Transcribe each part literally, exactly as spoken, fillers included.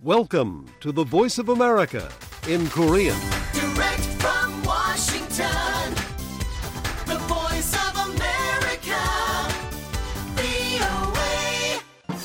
Welcome to the Voice of America in Korean. Direct from Washington, the Voice of America, 브이오에이.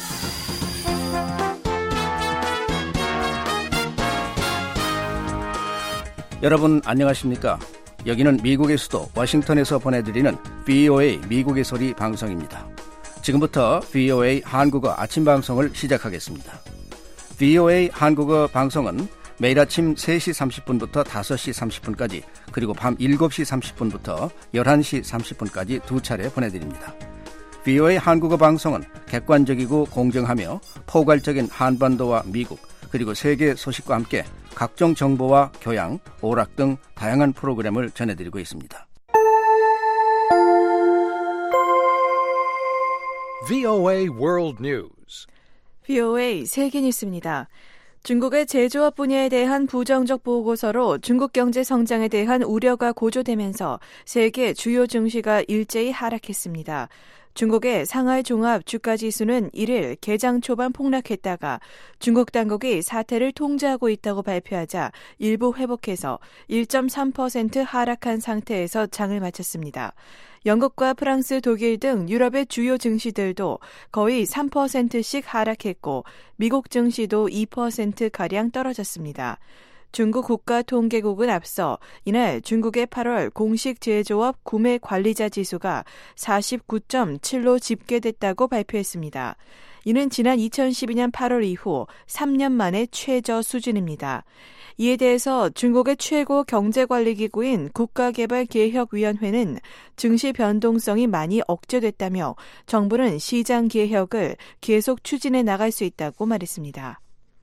여러분 안녕하십니까? 여기는 미국의 수도 워싱턴에서 보내드리는 브이오에이 미국의 소리 방송입니다. 지금부터 브이오에이 한국어 아침 방송을 시작하겠습니다. 브이오에이 한국어 방송은 매일 아침 세 시 삼십 분부터 다섯 시 삼십 분까지 그리고 밤 일곱 시 삼십 분부터 열한 시 삼십 분까지 두 차례 보내드립니다. 브이오에이 한국어 방송은 객관적이고 공정하며 포괄적인 한반도와 미국 그리고 세계 소식과 함께 각종 정보와 교양, 오락 등 다양한 프로그램을 전해드리고 있습니다. 브이오에이 World News. 브이오에이 세계 뉴스입니다. 중국의 제조업 분야에 대한 부정적 보고서로 중국 경제 성장에 대한 우려가 고조되면서 세계 주요 증시가 일제히 하락했습니다. 중국의 상하이 종합 주가지수는 일 일 개장 초반 폭락했다가 중국 당국이 사태를 통제하고 있다고 발표하자 일부 회복해서 일 점 삼 퍼센트 하락한 상태에서 장을 마쳤습니다. 영국과 프랑스, 독일 등 유럽의 주요 증시들도 거의 삼 퍼센트씩 하락했고 미국 증시도 이 퍼센트가량 떨어졌습니다. 중국 국가통계국은 앞서 이날 중국의 팔월 공식 제조업 구매 관리자 지수가 사십구 점 칠로 집계됐다고 발표했습니다. 이는 지난 이천십이 년 팔월 이후 삼 년 만에 최저 수준입니다. 이에 대해서 중국의 최고 경제관리기구인 국가개발개혁위원회는 증시 변동성이 많이 억제됐다며 정부는 시장 개혁을 계속 추진해 나갈 수 있다고 말했습니다.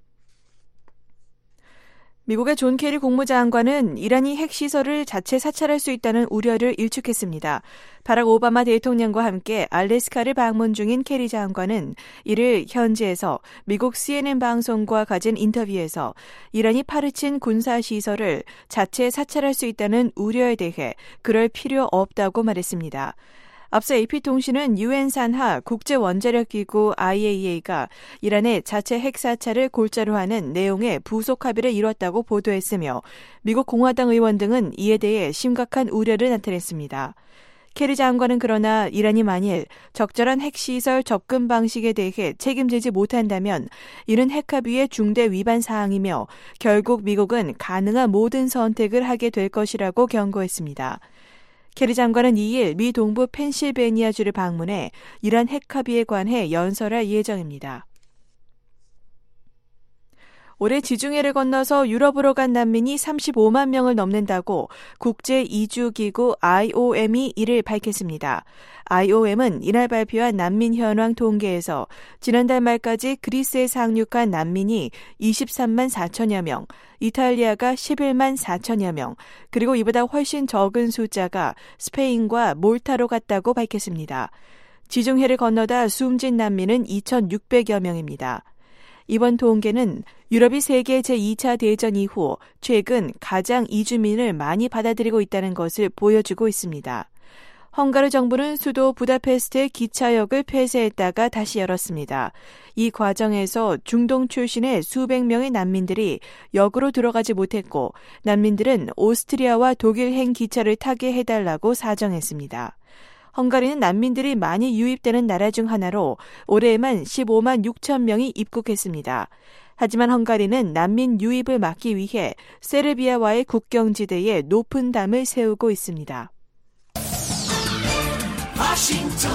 미국의 존 케리 국무장관은 이란이 핵시설을 자체 사찰할 수 있다는 우려를 일축했습니다. 바락 오바마 대통령과 함께 알래스카를 방문 중인 케리 장관은 이를 현지에서 미국 씨엔엔 방송과 가진 인터뷰에서 이란이 파르친 군사시설을 자체 사찰할 수 있다는 우려에 대해 그럴 필요 없다고 말했습니다. 앞서 에이피통신은 유엔 산하 국제원자력기구 아이에이이에이가 이란의 자체 핵사찰을 골자로 하는 내용의 부속 합의를 이뤘다고 보도했으며 미국 공화당 의원 등은 이에 대해 심각한 우려를 나타냈습니다. 케리 장관은 그러나 이란이 만일 적절한 핵시설 접근 방식에 대해 책임지지 못한다면 이는 핵합의의 중대 위반 사항이며 결국 미국은 가능한 모든 선택을 하게 될 것이라고 경고했습니다. 케리 장관은 이 일 미 동부 펜실베니아주를 방문해 이란 핵합의에 관해 연설할 예정입니다. 올해 지중해를 건너서 유럽으로 간 난민이 삼십오만 명을 넘는다고 국제이주기구 아이오엠이 이를 밝혔습니다. 아이오엠은 이날 발표한 난민 현황 통계에서 지난달 말까지 그리스에 상륙한 난민이 이십삼만 사천여 명, 이탈리아가 십일만 사천여 명, 그리고 이보다 훨씬 적은 숫자가 스페인과 몰타로 갔다고 밝혔습니다. 지중해를 건너다 숨진 난민은 이천육백여 명입니다. 이번 통계는 유럽이 세계 제이 차 대전 이후 최근 가장 이주민을 많이 받아들이고 있다는 것을 보여주고 있습니다. 헝가리 정부는 수도 부다페스트의 기차역을 폐쇄했다가 다시 열었습니다. 이 과정에서 중동 출신의 수백 명의 난민들이 역으로 들어가지 못했고 난민들은 오스트리아와 독일행 기차를 타게 해달라고 사정했습니다. 헝가리는 난민들이 많이 유입되는 나라 중 하나로 올해에만 십오만 육천 명이 입국했습니다. 하지만 헝가리는 난민 유입을 막기 위해 세르비아와의 국경지대에 높은 담을 세우고 있습니다. 워싱턴,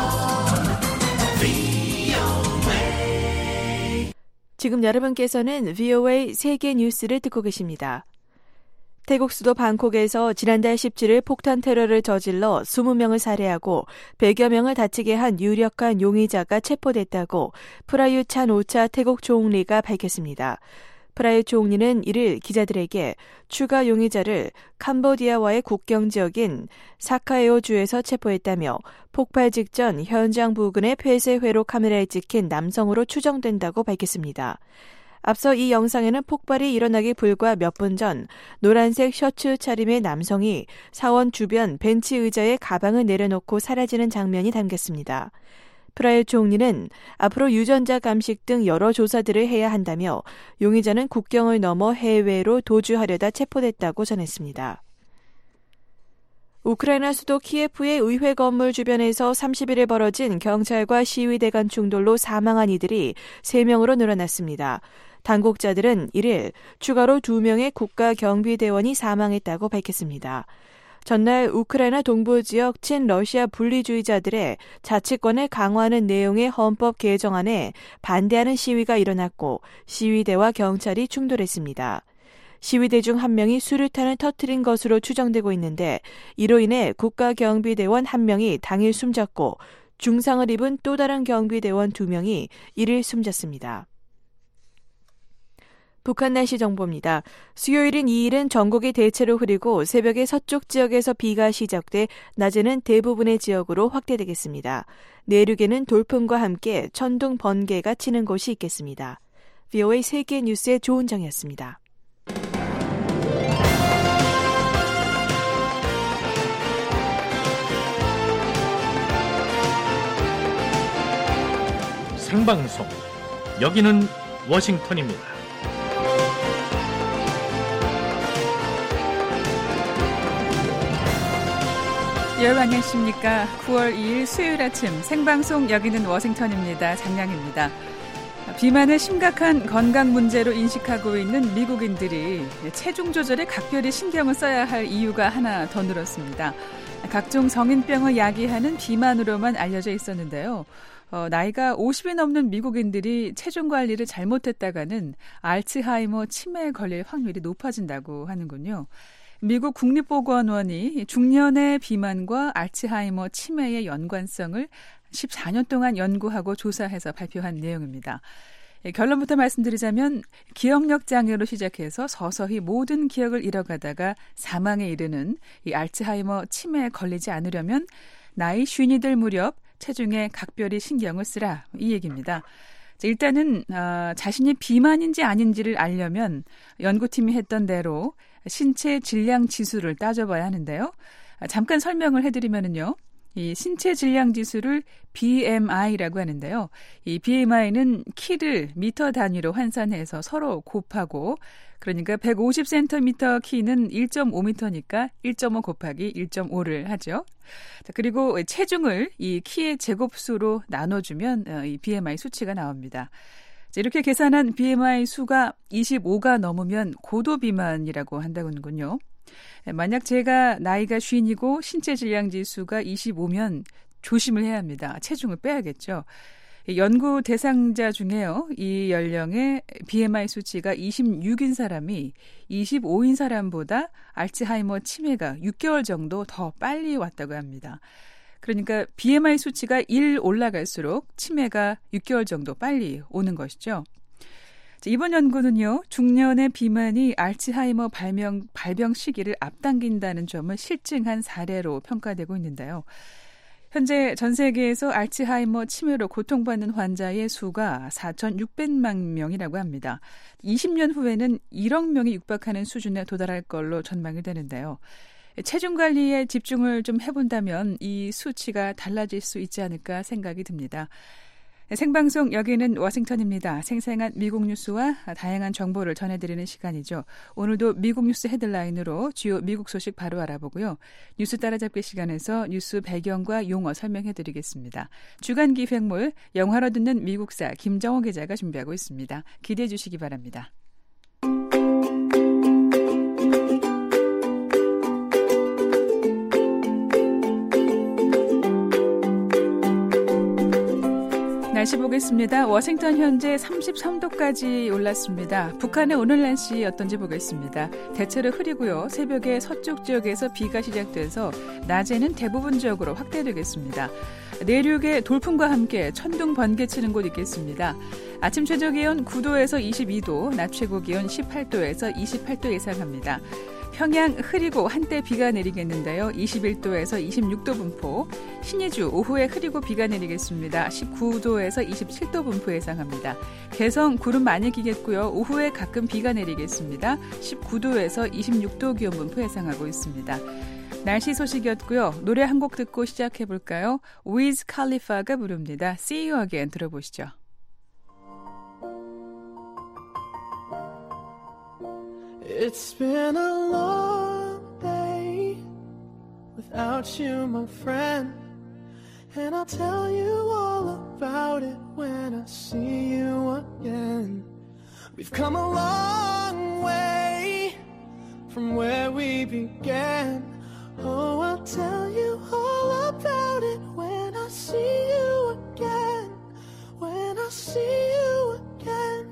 브이오에이. 지금 여러분께서는 브이오에이 세계 뉴스를 듣고 계십니다. 태국 수도 방콕에서 지난달 십칠 일 폭탄 테러를 저질러 이십 명을 살해하고 백여 명을 다치게 한 유력한 용의자가 체포됐다고 프라유 찬오차 태국 총리가 밝혔습니다. 프라유 총리는 이를 기자들에게 추가 용의자를 캄보디아와의 국경 지역인 사카에오주에서 체포했다며 폭발 직전 현장 부근의 폐쇄회로 카메라에 찍힌 남성으로 추정된다고 밝혔습니다. 앞서 이 영상에는 폭발이 일어나기 불과 몇 분 전 노란색 셔츠 차림의 남성이 사원 주변 벤치 의자에 가방을 내려놓고 사라지는 장면이 담겼습니다. 프라유 총리는 앞으로 유전자 감식 등 여러 조사들을 해야 한다며 용의자는 국경을 넘어 해외로 도주하려다 체포됐다고 전했습니다. 우크라이나 수도 키예프의 의회 건물 주변에서 삼십 일에 벌어진 경찰과 시위대 간 충돌로 사망한 이들이 세 명으로 늘어났습니다. 당국자들은 일 일 추가로 두 명의 국가경비대원이 사망했다고 밝혔습니다. 전날 우크라이나 동부 지역 친러시아 분리주의자들의 자치권을 강화하는 내용의 헌법 개정안에 반대하는 시위가 일어났고 시위대와 경찰이 충돌했습니다. 시위대 중 한 명이 수류탄을 터뜨린 것으로 추정되고 있는데 이로 인해 국가경비대원 한 명이 당일 숨졌고 중상을 입은 또 다른 경비대원 두 명이 일 일 숨졌습니다. 북한 날씨 정보입니다. 수요일인 이 일은 전국이 대체로 흐리고 새벽에 서쪽 지역에서 비가 시작돼 낮에는 대부분의 지역으로 확대되겠습니다. 내륙에는 돌풍과 함께 천둥 번개가 치는 곳이 있겠습니다. 브이오에이 세계 뉴스의 조은정이었습니다. 생방송 여기는 워싱턴입니다. 여러분 안녕하십니까. 구월 이일 수요일 아침 생방송 여기는 워싱턴입니다. 장량입니다. 비만을 심각한 건강 문제로 인식하고 있는 미국인들이 체중 조절에 각별히 신경을 써야 할 이유가 하나 더 늘었습니다. 각종 성인병을 야기하는 비만으로만 알려져 있었는데요. 어, 나이가 오십이 넘는 미국인들이 체중 관리를 잘못했다가는 알츠하이머 치매에 걸릴 확률이 높아진다고 하는군요. 미국 국립보건원이 중년의 비만과 알츠하이머 치매의 연관성을 십사 년 동안 연구하고 조사해서 발표한 내용입니다. 결론부터 말씀드리자면 기억력 장애로 시작해서 서서히 모든 기억을 잃어가다가 사망에 이르는 이 알츠하이머 치매에 걸리지 않으려면 나이 쉰이들 무렵 체중에 각별히 신경을 쓰라, 이 얘기입니다. 일단은 어, 자신이 비만인지 아닌지를 알려면 연구팀이 했던 대로 신체 질량 지수를 따져봐야 하는데요. 잠깐 설명을 해드리면은요. 이 신체 질량 지수를 비엠아이라고 하는데요. 이 비엠아이는 키를 미터 단위로 환산해서 서로 곱하고, 그러니까 백오십 센티미터 키는 일 점 오 미터니까 일 점 오 곱하기 일 점 오를 하죠. 그리고 체중을 이 키의 제곱수로 나눠주면 이 비엠아이 수치가 나옵니다. 이렇게 계산한 비엠아이 수가 이십오가 넘으면 고도 비만이라고 한다군요. 만약 제가 나이가 쉰이고 신체 질량 지수가 이십오면 조심을 해야 합니다. 체중을 빼야겠죠. 연구 대상자 중에요, 이 연령의 비엠아이 수치가 이십육인 사람이 이십오인 사람보다 알츠하이머 치매가 육 개월 정도 더 빨리 왔다고 합니다. 그러니까 비엠아이 수치가 일 올라갈수록 치매가 육 개월 정도 빨리 오는 것이죠. 이번 연구는요, 중년의 비만이 알츠하이머 발병, 발병 시기를 앞당긴다는 점을 실증한 사례로 평가되고 있는데요. 현재 전 세계에서 알츠하이머 치매로 고통받는 환자의 수가 사천육백만 명이라고 합니다. 이십 년 후에는 일억 명이 육박하는 수준에 도달할 걸로 전망이 되는데요. 체중 관리에 집중을 좀 해본다면 이 수치가 달라질 수 있지 않을까 생각이 듭니다. 생방송 여기는 워싱턴입니다. 생생한 미국 뉴스와 다양한 정보를 전해드리는 시간이죠. 오늘도 미국 뉴스 헤드라인으로 주요 미국 소식 바로 알아보고요. 뉴스 따라잡기 시간에서 뉴스 배경과 용어 설명해드리겠습니다. 주간 기획물 영화로 듣는 미국사 김정호 기자가 준비하고 있습니다. 기대해 주시기 바랍니다. 날씨 보겠습니다. 워싱턴 현재 삼십삼 도까지 올랐습니다. 북한의 오늘 날씨 어떤지 보겠습니다. 대체로 흐리고요. 새벽에 서쪽 지역에서 비가 시작돼서 낮에는 대부분 지역으로 확대되겠습니다. 내륙에 돌풍과 함께 천둥 번개 치는 곳 있겠습니다. 아침 최저 기온 구 도에서 이십이 도, 낮 최고 기온 십팔 도에서 이십팔 도 예상합니다. 평양 흐리고 한때 비가 내리겠는데요. 이십일 도에서 이십육 도 분포. 신의주 오후에 흐리고 비가 내리겠습니다. 십구 도에서 이십칠 도 분포 예상합니다. 개성 구름 많이 끼겠고요. 오후에 가끔 비가 내리겠습니다. 십구 도에서 이십육 도 기온 분포 예상하고 있습니다. 날씨 소식이었고요. 노래 한 곡 듣고 시작해볼까요? 위즈 칼리파가 부릅니다. See You Again 들어보시죠. It's been a long day without you, my friend. And I'll tell you all about it when I see you again. We've come a long way from where we began. Oh, I'll tell you all about it when I see you again. When I see you again.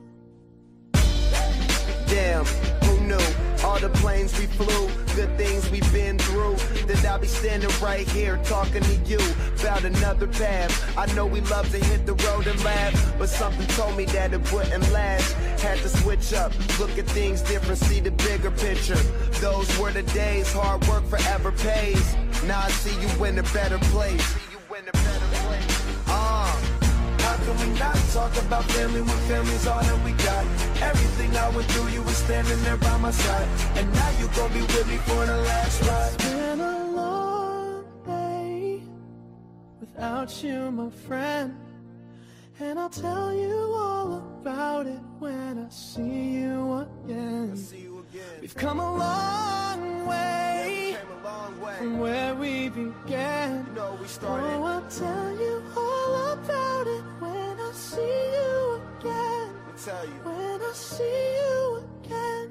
Damn, who knew? All the planes we flew, good things we've been through. That I'll be standing right here talking to you about another path. I know we love to hit the road and laugh, but something told me that it wouldn't last. Had to switch up, look at things different, see the bigger picture. Those were the days, hard work forever pays. Now I see you in a better place. See you in a better place. Uh. How can we not talk about family when family's all that we got? Everything I went through, you were standing there by my side. And now you gon' be with me for the last ride. It's been a long day without you, my friend. And I'll tell you all about it when I see you again. See you again. We've come a long way, Yeah, we came a long way. from where we began. You know we started. Oh, I'll tell you all about it when I see you again. Let me tell you. When I see you again.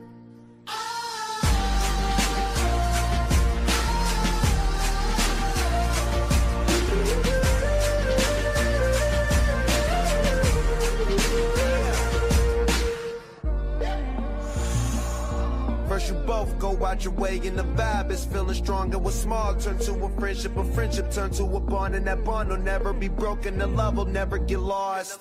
First you both go out your way and the vibe is feeling stronger. What's small turn to a friendship, a friendship turn to a bond, and that bond will never be broken. The love will never get lost.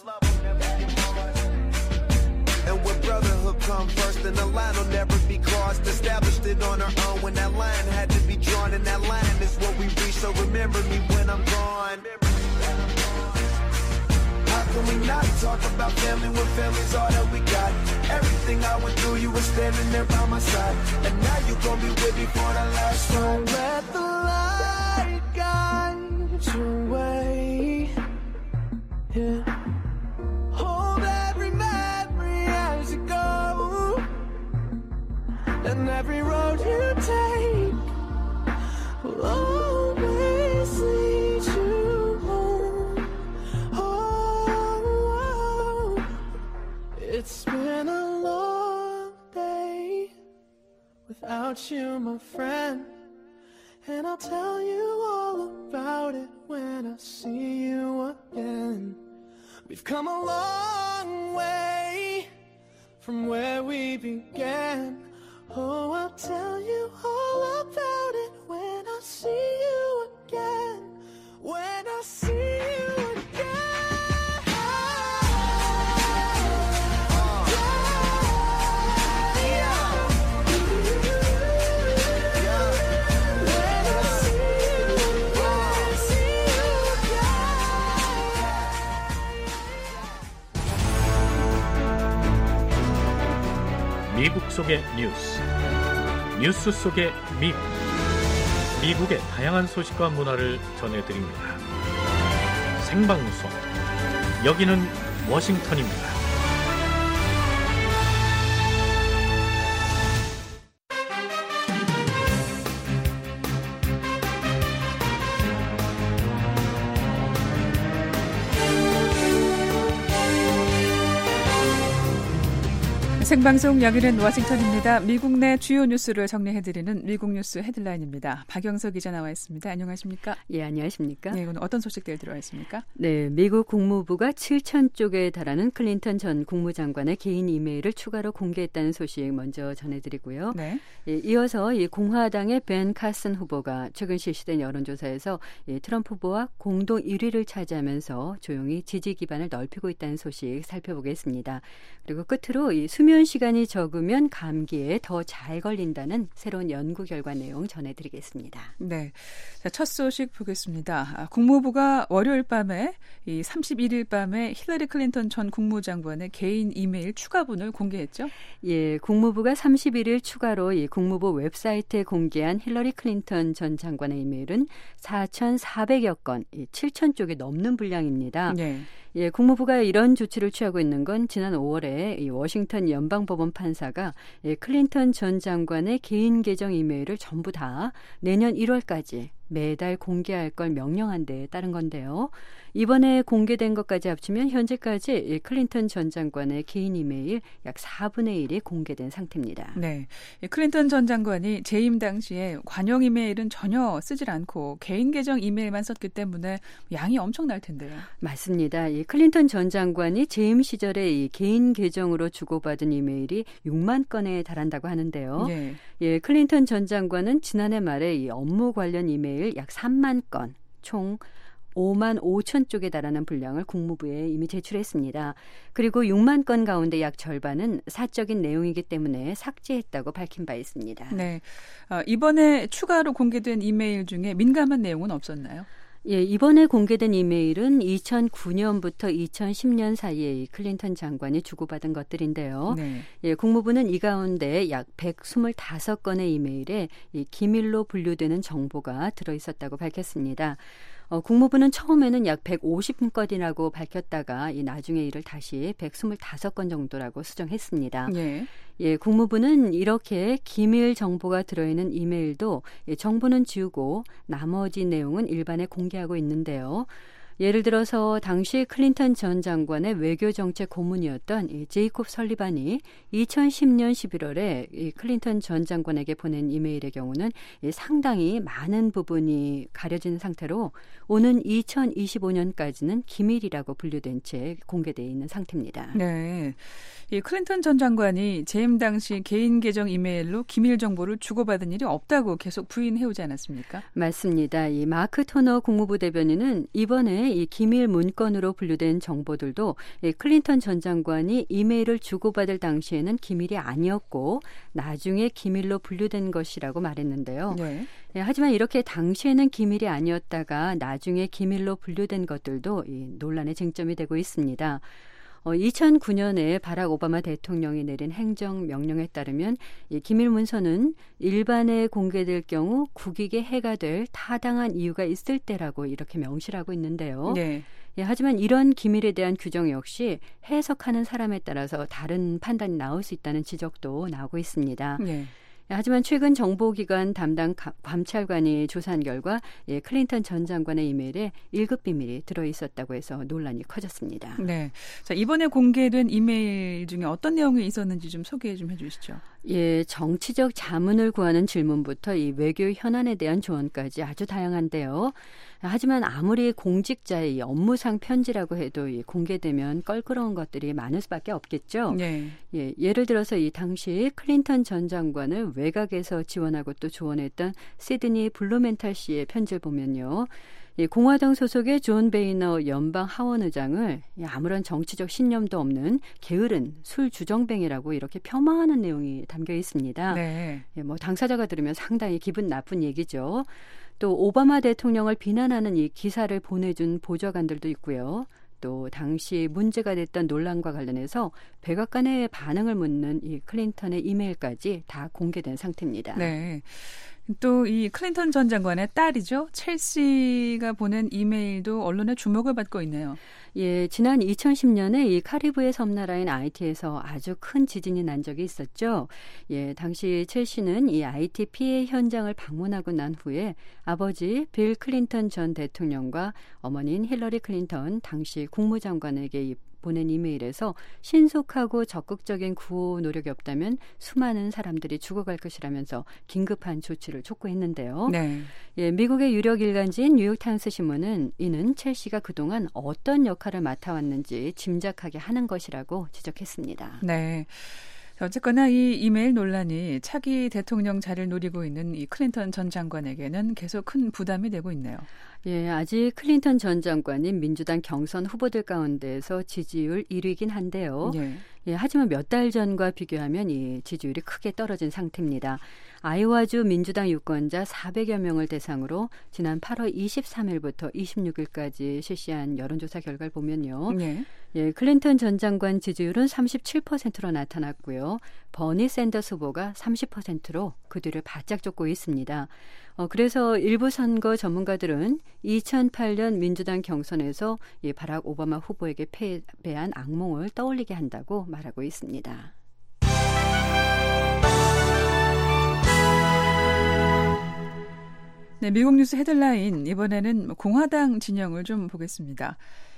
And when brotherhood come first, then the line will never be crossed. Established it on our own when that line had to be drawn, and that line is what we reach. So remember me when I'm gone. How can we not talk about family when family's all that we got? Everything I went through, you were standing there by my side. And now you gon' be with me for the last ride. Don't let the light guide your way. Yeah. Hold every memory as you go, and every road you take will always lead you home. Oh, it's been a long day without you, my friend. And I'll tell you all about it when I see you again. We've come a long way from where we began. Oh, I'll tell you all about it when I see you again. When I see you 미국 속의 뉴스, 뉴스 속의 미국, 미국의 다양한 소식과 문화를 전해드립니다. 생방송, 여기는 워싱턴입니다. 생방송 여기는 워싱턴입니다. 미국 내 주요 뉴스를 정리해드리는 미국 뉴스 헤드라인입니다. 박영석 기자 나와 있습니다. 안녕하십니까? 예, 안녕하십니까? 네, 오늘 어떤 소식들 들어와 있습니까? 네, 미국 국무부가 칠천 쪽에 달하는 클린턴 전 국무장관의 개인 이메일을 추가로 공개했다는 소식 먼저 전해드리고요. 네. 예, 이어서 이 공화당의 벤 카슨 후보가 최근 실시된 여론조사에서 이 트럼프 후보와 공동 일 위를 차지하면서 조용히 지지 기반을 넓히고 있다는 소식 살펴보겠습니다. 그리고 끝으로 이 수면 수면 시간이 적으면 감기에 더 잘 걸린다는 새로운 연구 결과 내용 전해드리겠습니다. 네, 자, 첫 소식 보겠습니다. 아, 국무부가 월요일 밤에 이 삼십일 일 밤에 힐러리 클린턴 전 국무장관의 개인 이메일 추가본을 공개했죠? 예, 국무부가 삼십일 일 추가로 이 국무부 웹사이트에 공개한 힐러리 클린턴 전 장관의 이메일은 사천사백여 건, 칠천 쪽이 넘는 분량입니다. 네. 예, 국무부가 이런 조치를 취하고 있는 건 지난 오월에 이 워싱턴 연방법원 판사가 예, 클린턴 전 장관의 개인 계정 이메일을 전부 다 내년 일월까지 매달 공개할 걸 명령한 데에 따른 건데요. 이번에 공개된 것까지 합치면 현재까지 클린턴 전 장관의 개인 이메일 약 사분의 일이 공개된 상태입니다. 네, 클린턴 전 장관이 재임 당시에 관용 이메일은 전혀 쓰질 않고 개인 계정 이메일만 썼기 때문에 양이 엄청날 텐데요. 맞습니다. 이 클린턴 전 장관이 재임 시절에 이 개인 계정으로 주고받은 이메일이 육만 건에 달한다고 하는데요. 네. 예, 클린턴 전 장관은 지난해 말에 이 업무 관련 이메일 약 삼만 건, 총 오만 오천 쪽에 달하는 분량을 국무부에 이미 제출했습니다. 그리고 육만 건 가운데 약 절반은 사적인 내용이기 때문에 삭제했다고 밝힌 바 있습니다. 네, 어, 이번에 추가로 공개된 이메일 중에 민감한 내용은 없었나요? 예, 이번에 공개된 이메일은 이천구 년부터 이천십 년 사이에 클린턴 장관이 주고받은 것들인데요. 네. 예, 국무부는 이 가운데 약 백이십오 건의 이메일에 이 기밀로 분류되는 정보가 들어있었다고 밝혔습니다. 어, 국무부는 처음에는 약 백오십 건이라고 밝혔다가 이 나중에 이를 다시 백이십오 건 정도라고 수정했습니다. 네. 예, 국무부는 이렇게 기밀 정보가 들어있는 이메일도 예, 정보는 지우고 나머지 내용은 일반에 공개하고 있는데요. 예를 들어서 당시 클린턴 전 장관의 외교정책 고문이었던 이 제이콥 설리반이 이천십 년 십일월에 이 클린턴 전 장관에게 보낸 이메일의 경우는 이 상당히 많은 부분이 가려진 상태로 오는 이천이십오 년까지는 기밀이라고 분류된 채 공개되어 있는 상태입니다. 네, 이 클린턴 전 장관이 재임 당시 개인 계정 이메일로 기밀 정보를 주고받은 일이 없다고 계속 부인해오지 않았습니까? 맞습니다. 이 마크 토너 국무부 대변인은 이번에 이 기밀 문건으로 분류된 정보들도 이 클린턴 전 장관이 이메일을 주고받을 당시에는 기밀이 아니었고 나중에 기밀로 분류된 것이라고 말했는데요. 네. 예, 하지만 이렇게 당시에는 기밀이 아니었다가 나중에 기밀로 분류된 것들도 이 논란의 쟁점이 되고 있습니다. 어, 이천구 년에 바락 오바마 대통령이 내린 행정명령에 따르면 이 기밀 문서는 일반에 공개될 경우 국익에 해가 될 타당한 이유가 있을 때라고 이렇게 명시하고 있는데요. 네. 예, 하지만 이런 기밀에 대한 규정 역시 해석하는 사람에 따라서 다른 판단이 나올 수 있다는 지적도 나오고 있습니다. 네. 하지만 최근 정보기관 담당 감찰관이 조사한 결과 예, 클린턴 전 장관의 이메일에 일 급 비밀이 들어있었다고 해서 논란이 커졌습니다. 네, 자, 이번에 공개된 이메일 중에 어떤 내용이 있었는지 좀 소개 좀 해주시죠. 예, 정치적 자문을 구하는 질문부터 이 외교 현안에 대한 조언까지 아주 다양한데요. 하지만 아무리 공직자의 이 업무상 편지라고 해도 이 공개되면 껄끄러운 것들이 많을 수밖에 없겠죠. 네. 예, 예를 들어서 이 당시 클린턴 전 장관을 외곽에서 지원하고 또 조언했던 시드니 블루멘탈 씨의 편지를 보면요. 이 공화당 소속의 존 베이너 연방 하원 의장을 아무런 정치적 신념도 없는 게으른 술 주정뱅이라고 이렇게 폄하하는 내용이 담겨 있습니다. 네. 예, 뭐 당사자가 들으면 상당히 기분 나쁜 얘기죠. 또 오바마 대통령을 비난하는 이 기사를 보내준 보좌관들도 있고요. 또 당시 문제가 됐던 논란과 관련해서 백악관의 반응을 묻는 이 클린턴의 이메일까지 다 공개된 상태입니다. 네. 또 이 클린턴 전 장관의 딸이죠. 첼시가 보낸 이메일도 언론의 주목을 받고 있네요. 예, 지난 이천십 년에 이 카리브해 섬나라인 아이티에서 아주 큰 지진이 난 적이 있었죠. 예, 당시 첼시는 이 아이티 피해 현장을 방문하고 난 후에 아버지 빌 클린턴 전 대통령과 어머니인 힐러리 클린턴 당시 국무장관에게 이 보낸 이메일에서 신속하고 적극적인 구호 노력이 없다면 수많은 사람들이 죽어갈 것이라면서 긴급한 조치를 촉구했는데요. 네. 예, 미국의 유력 일간지인 뉴욕타임스 신문은 이는 첼시가 그동안 어떤 역할을 맡아왔는지 짐작하게 하는 것이라고 지적했습니다. 네. 어쨌거나 이 이메일 논란이 차기 대통령 자리를 노리고 있는 이 클린턴 전 장관에게는 계속 큰 부담이 되고 있네요. 예, 아직 클린턴 전 장관이 민주당 경선 후보들 가운데서 지지율 일 위이긴 한데요. 예. 예, 하지만 몇 달 전과 비교하면 이 지지율이 크게 떨어진 상태입니다. 아이오와주 민주당 유권자 사백여 명을 대상으로 지난 팔월 이십삼일부터 이십육일까지 실시한 여론조사 결과를 보면요. 네. 예, 클린턴 전 장관 지지율은 삼십칠 퍼센트로 나타났고요. 버니 샌더스 후보가 삼십 퍼센트로 그 뒤를 바짝 쫓고 있습니다. 어, 그래서 일부 선거 전문가들은 이천팔 년 민주당 경선에서 이 바락 오바마 후보에게 패배한 악몽을 떠올리게 한다고 말하고 있습니다. 네, 미국 뉴스 헤드라인 이번에는 공화당 진영을 좀 보겠습니다.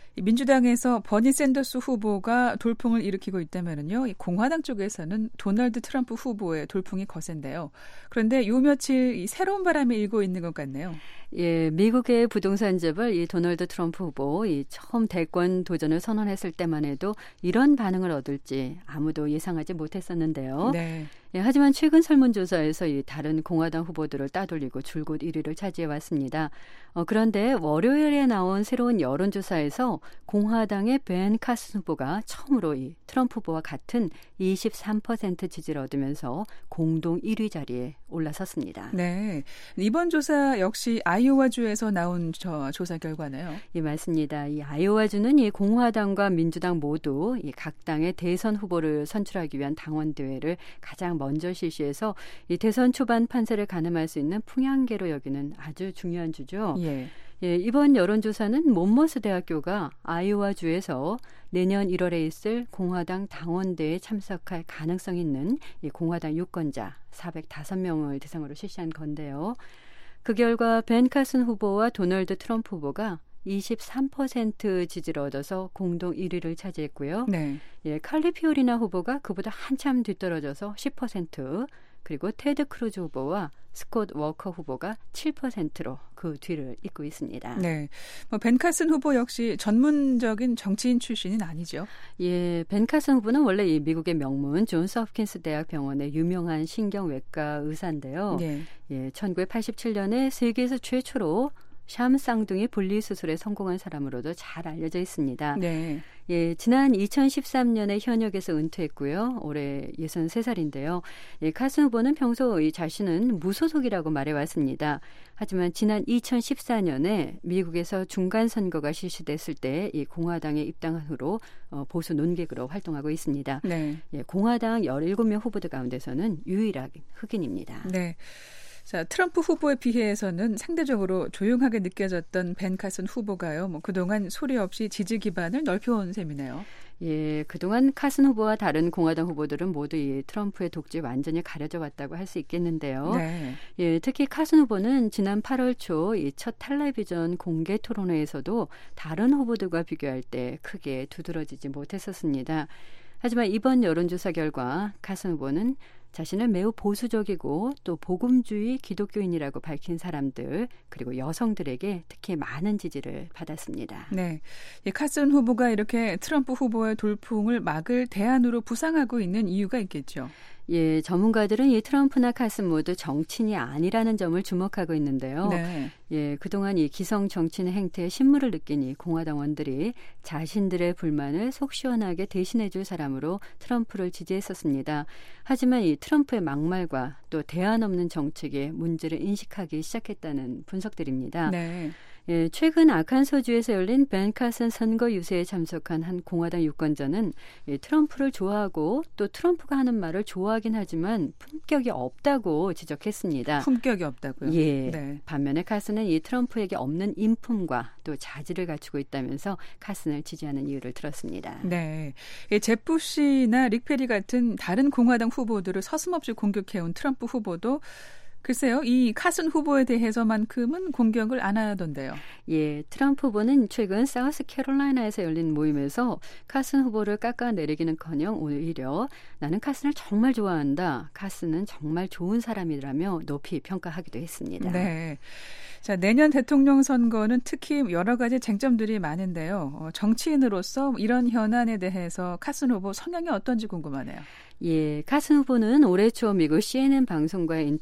민주당에서 버니 샌더스 후보가 돌풍을 일으키고 있다면요, 공화당 쪽에서는 도널드 트럼프 후보의 돌풍이 거센데요. 그런데 요 며칠 이 새로운 바람이 일고 있는 것 같네요. 예, 미국의 부동산 재벌 이 도널드 트럼프 후보 이 처음 대권 도전을 선언했을 때만 해도 이런 반응을 얻을지 아무도 예상하지 못했었는데요. 네. 예, 하지만 최근 설문조사에서 이 다른 공화당 후보들을 따돌리고 줄곧 일 위를 차지해 왔습니다. 어, 그런데 월요일에 나온 새로운 여론조사에서 공화당의 벤 카슨 후보가 처음으로 이 트럼프 후보와 같은 이십삼 퍼센트 지지를 얻으면서 공동 일 위 자리에 올라섰습니다. 네, 이번 조사 역시 아이오와주에서 나온 저 조사 결과네요. 예, 맞습니다. 이 아이오와주는 이 공화당과 민주당 모두 이 각 당의 대선 후보를 선출하기 위한 당원 대회를 가장 먼저 실시해서 이 대선 초반 판세를 가늠할 수 있는 풍향계로 여기는 아주 중요한 주죠. 예. 예, 이번 여론조사는 몬머스 대학교가 아이오와주에서 내년 일월에 있을 공화당 당원대회에 참석할 가능성 있는 이 공화당 유권자 사백오 명을 대상으로 실시한 건데요. 그 결과 벤 카슨 후보와 도널드 트럼프 후보가 이십삼 퍼센트 지지를 얻어서 공동 일 위를 차지했고요. 네. 예, 칼리 피오리나 후보가 그보다 한참 뒤떨어져서 십 퍼센트, 그리고 테드 크루즈 후보와 스콧 워커 후보가 칠 퍼센트로 그 뒤를 잇고 있습니다. 네, 뭐 벤 카슨 후보 역시 전문적인 정치인 출신은 아니죠. 예, 벤 카슨 후보는 원래 이 미국의 명문 존스 홉킨스 대학 병원의 유명한 신경외과 의사인데요. 네. 예, 천구백팔십칠 년에 세계에서 최초로 샴 쌍둥이 분리수술에 성공한 사람으로도 잘 알려져 있습니다. 네. 예, 지난 이천십삼 년에 현역에서 은퇴했고요. 올해 예순세 살인데요. 예, 카슨 후보는 평소 이 자신은 무소속이라고 말해왔습니다. 하지만 지난 이천십사 년에 미국에서 중간선거가 실시됐을 때 이 공화당에 입당한 후로 어, 보수 논객으로 활동하고 있습니다. 네. 예, 공화당 열일곱 명 후보들 가운데서는 유일한 흑인입니다. 네. 자, 트럼프 후보에 비해서는 상대적으로 조용하게 느껴졌던 벤 카슨 후보가요, 뭐 그동안 소리 없이 지지 기반을 넓혀온 셈이네요. 예, 그동안 카슨 후보와 다른 공화당 후보들은 모두 이 트럼프의 독주에 완전히 가려져 왔다고 할 수 있겠는데요. 네. 예, 특히 카슨 후보는 지난 팔월 초 이 첫 텔레비전 공개 토론회에서도 다른 후보들과 비교할 때 크게 두드러지지 못했었습니다. 하지만 이번 여론조사 결과 카슨 후보는 자신을 매우 보수적이고 또 복음주의 기독교인이라고 밝힌 사람들, 그리고 여성들에게 특히 많은 지지를 받았습니다. 네, 이 카슨 후보가 이렇게 트럼프 후보의 돌풍을 막을 대안으로 부상하고 있는 이유가 있겠죠. 예, 전문가들은 이 트럼프나 카슨 모두 정치인이 아니라는 점을 주목하고 있는데요. 네. 예, 그동안 이 기성 정치인의 행태에 신물을 느낀 이 공화당원들이 자신들의 불만을 속 시원하게 대신해줄 사람으로 트럼프를 지지했었습니다. 하지만 이 트럼프의 막말과 또 대안 없는 정책에 문제를 인식하기 시작했다는 분석들입니다. 네. 예, 최근 아칸소주에서 열린 벤 카슨 선거 유세에 참석한 한 공화당 유권자는 예, 트럼프를 좋아하고 또 트럼프가 하는 말을 좋아하긴 하지만 품격이 없다고 지적했습니다. 품격이 없다고요? 예. 네. 반면에 카슨은 이 트럼프에게 없는 인품과 또 자질을 갖추고 있다면서 카슨을 지지하는 이유를 들었습니다. 네, 잭 부시나 릭 페리 같은 다른 공화당 후보들을 서슴없이 공격해온 트럼프 후보도 글쎄요, 이 카슨 후보에 대해서만큼은 공격을 안 하던데요. 예, 트럼프 후보는 최근 사우스캐롤라이나에서 열린 모임에서 카슨 후보를 깎아내리기는커녕 오히려 나는 카슨을 정말 좋아한다, 카슨은 정말 좋은 사람이라며 높이 평가하기도 했습니다. 네. 자, 내년 대통령 선거는 특히 여러 가지 쟁점들이 많은데요. 어, 정치인으로서 이런 현안에 대해서 카슨 후보 성향이 어떤지 궁금하네요. 예, 카슨 후보는 올해 초 미국 씨엔엔 방송과의 인터뷰에서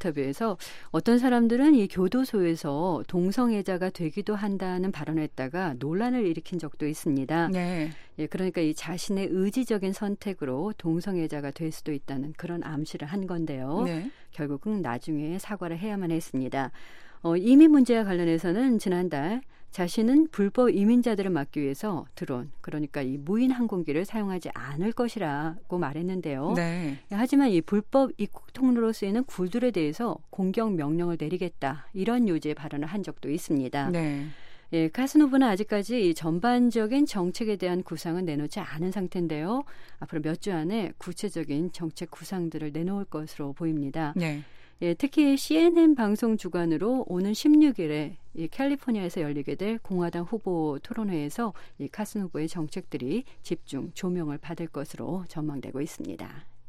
있는데요. 어떤 사람들은 이 교도소에서 동성애자가 되기도 한다는 발언을 했다가 논란을 일으킨 적도 있습니다. 네. 예, 그러니까 이 자신의 의지적인 선택으로 동성애자가 될 수도 있다는 그런 암시를 한 건데요. 네. 결국은 나중에 사과를 해야만 했습니다. 어, 이민 문제와 관련해서는 지난달 자신은 불법 이민자들을 막기 위해서 드론, 그러니까 이 무인 항공기를 사용하지 않을 것이라고 말했는데요. 네. 하지만 이 불법 입국 통로로 쓰이는 굴들에 대해서 공격 명령을 내리겠다, 이런 요지의 발언을 한 적도 있습니다. 네. 예, 카슨 후보는 아직까지 이 전반적인 정책에 대한 구상은 내놓지 않은 상태인데요. 앞으로 몇 주 안에 구체적인 정책 구상들을 내놓을 것으로 보입니다. 네. 예, 특히 씨엔엔 방송 주관으로 오는 십육 일에 이 캘리포니아에서 열리게 될 공화당 후보 토론회에서 이 카슨 후보의 정책들이 집중 조명을 받을 것으로 전망되고 있습니다.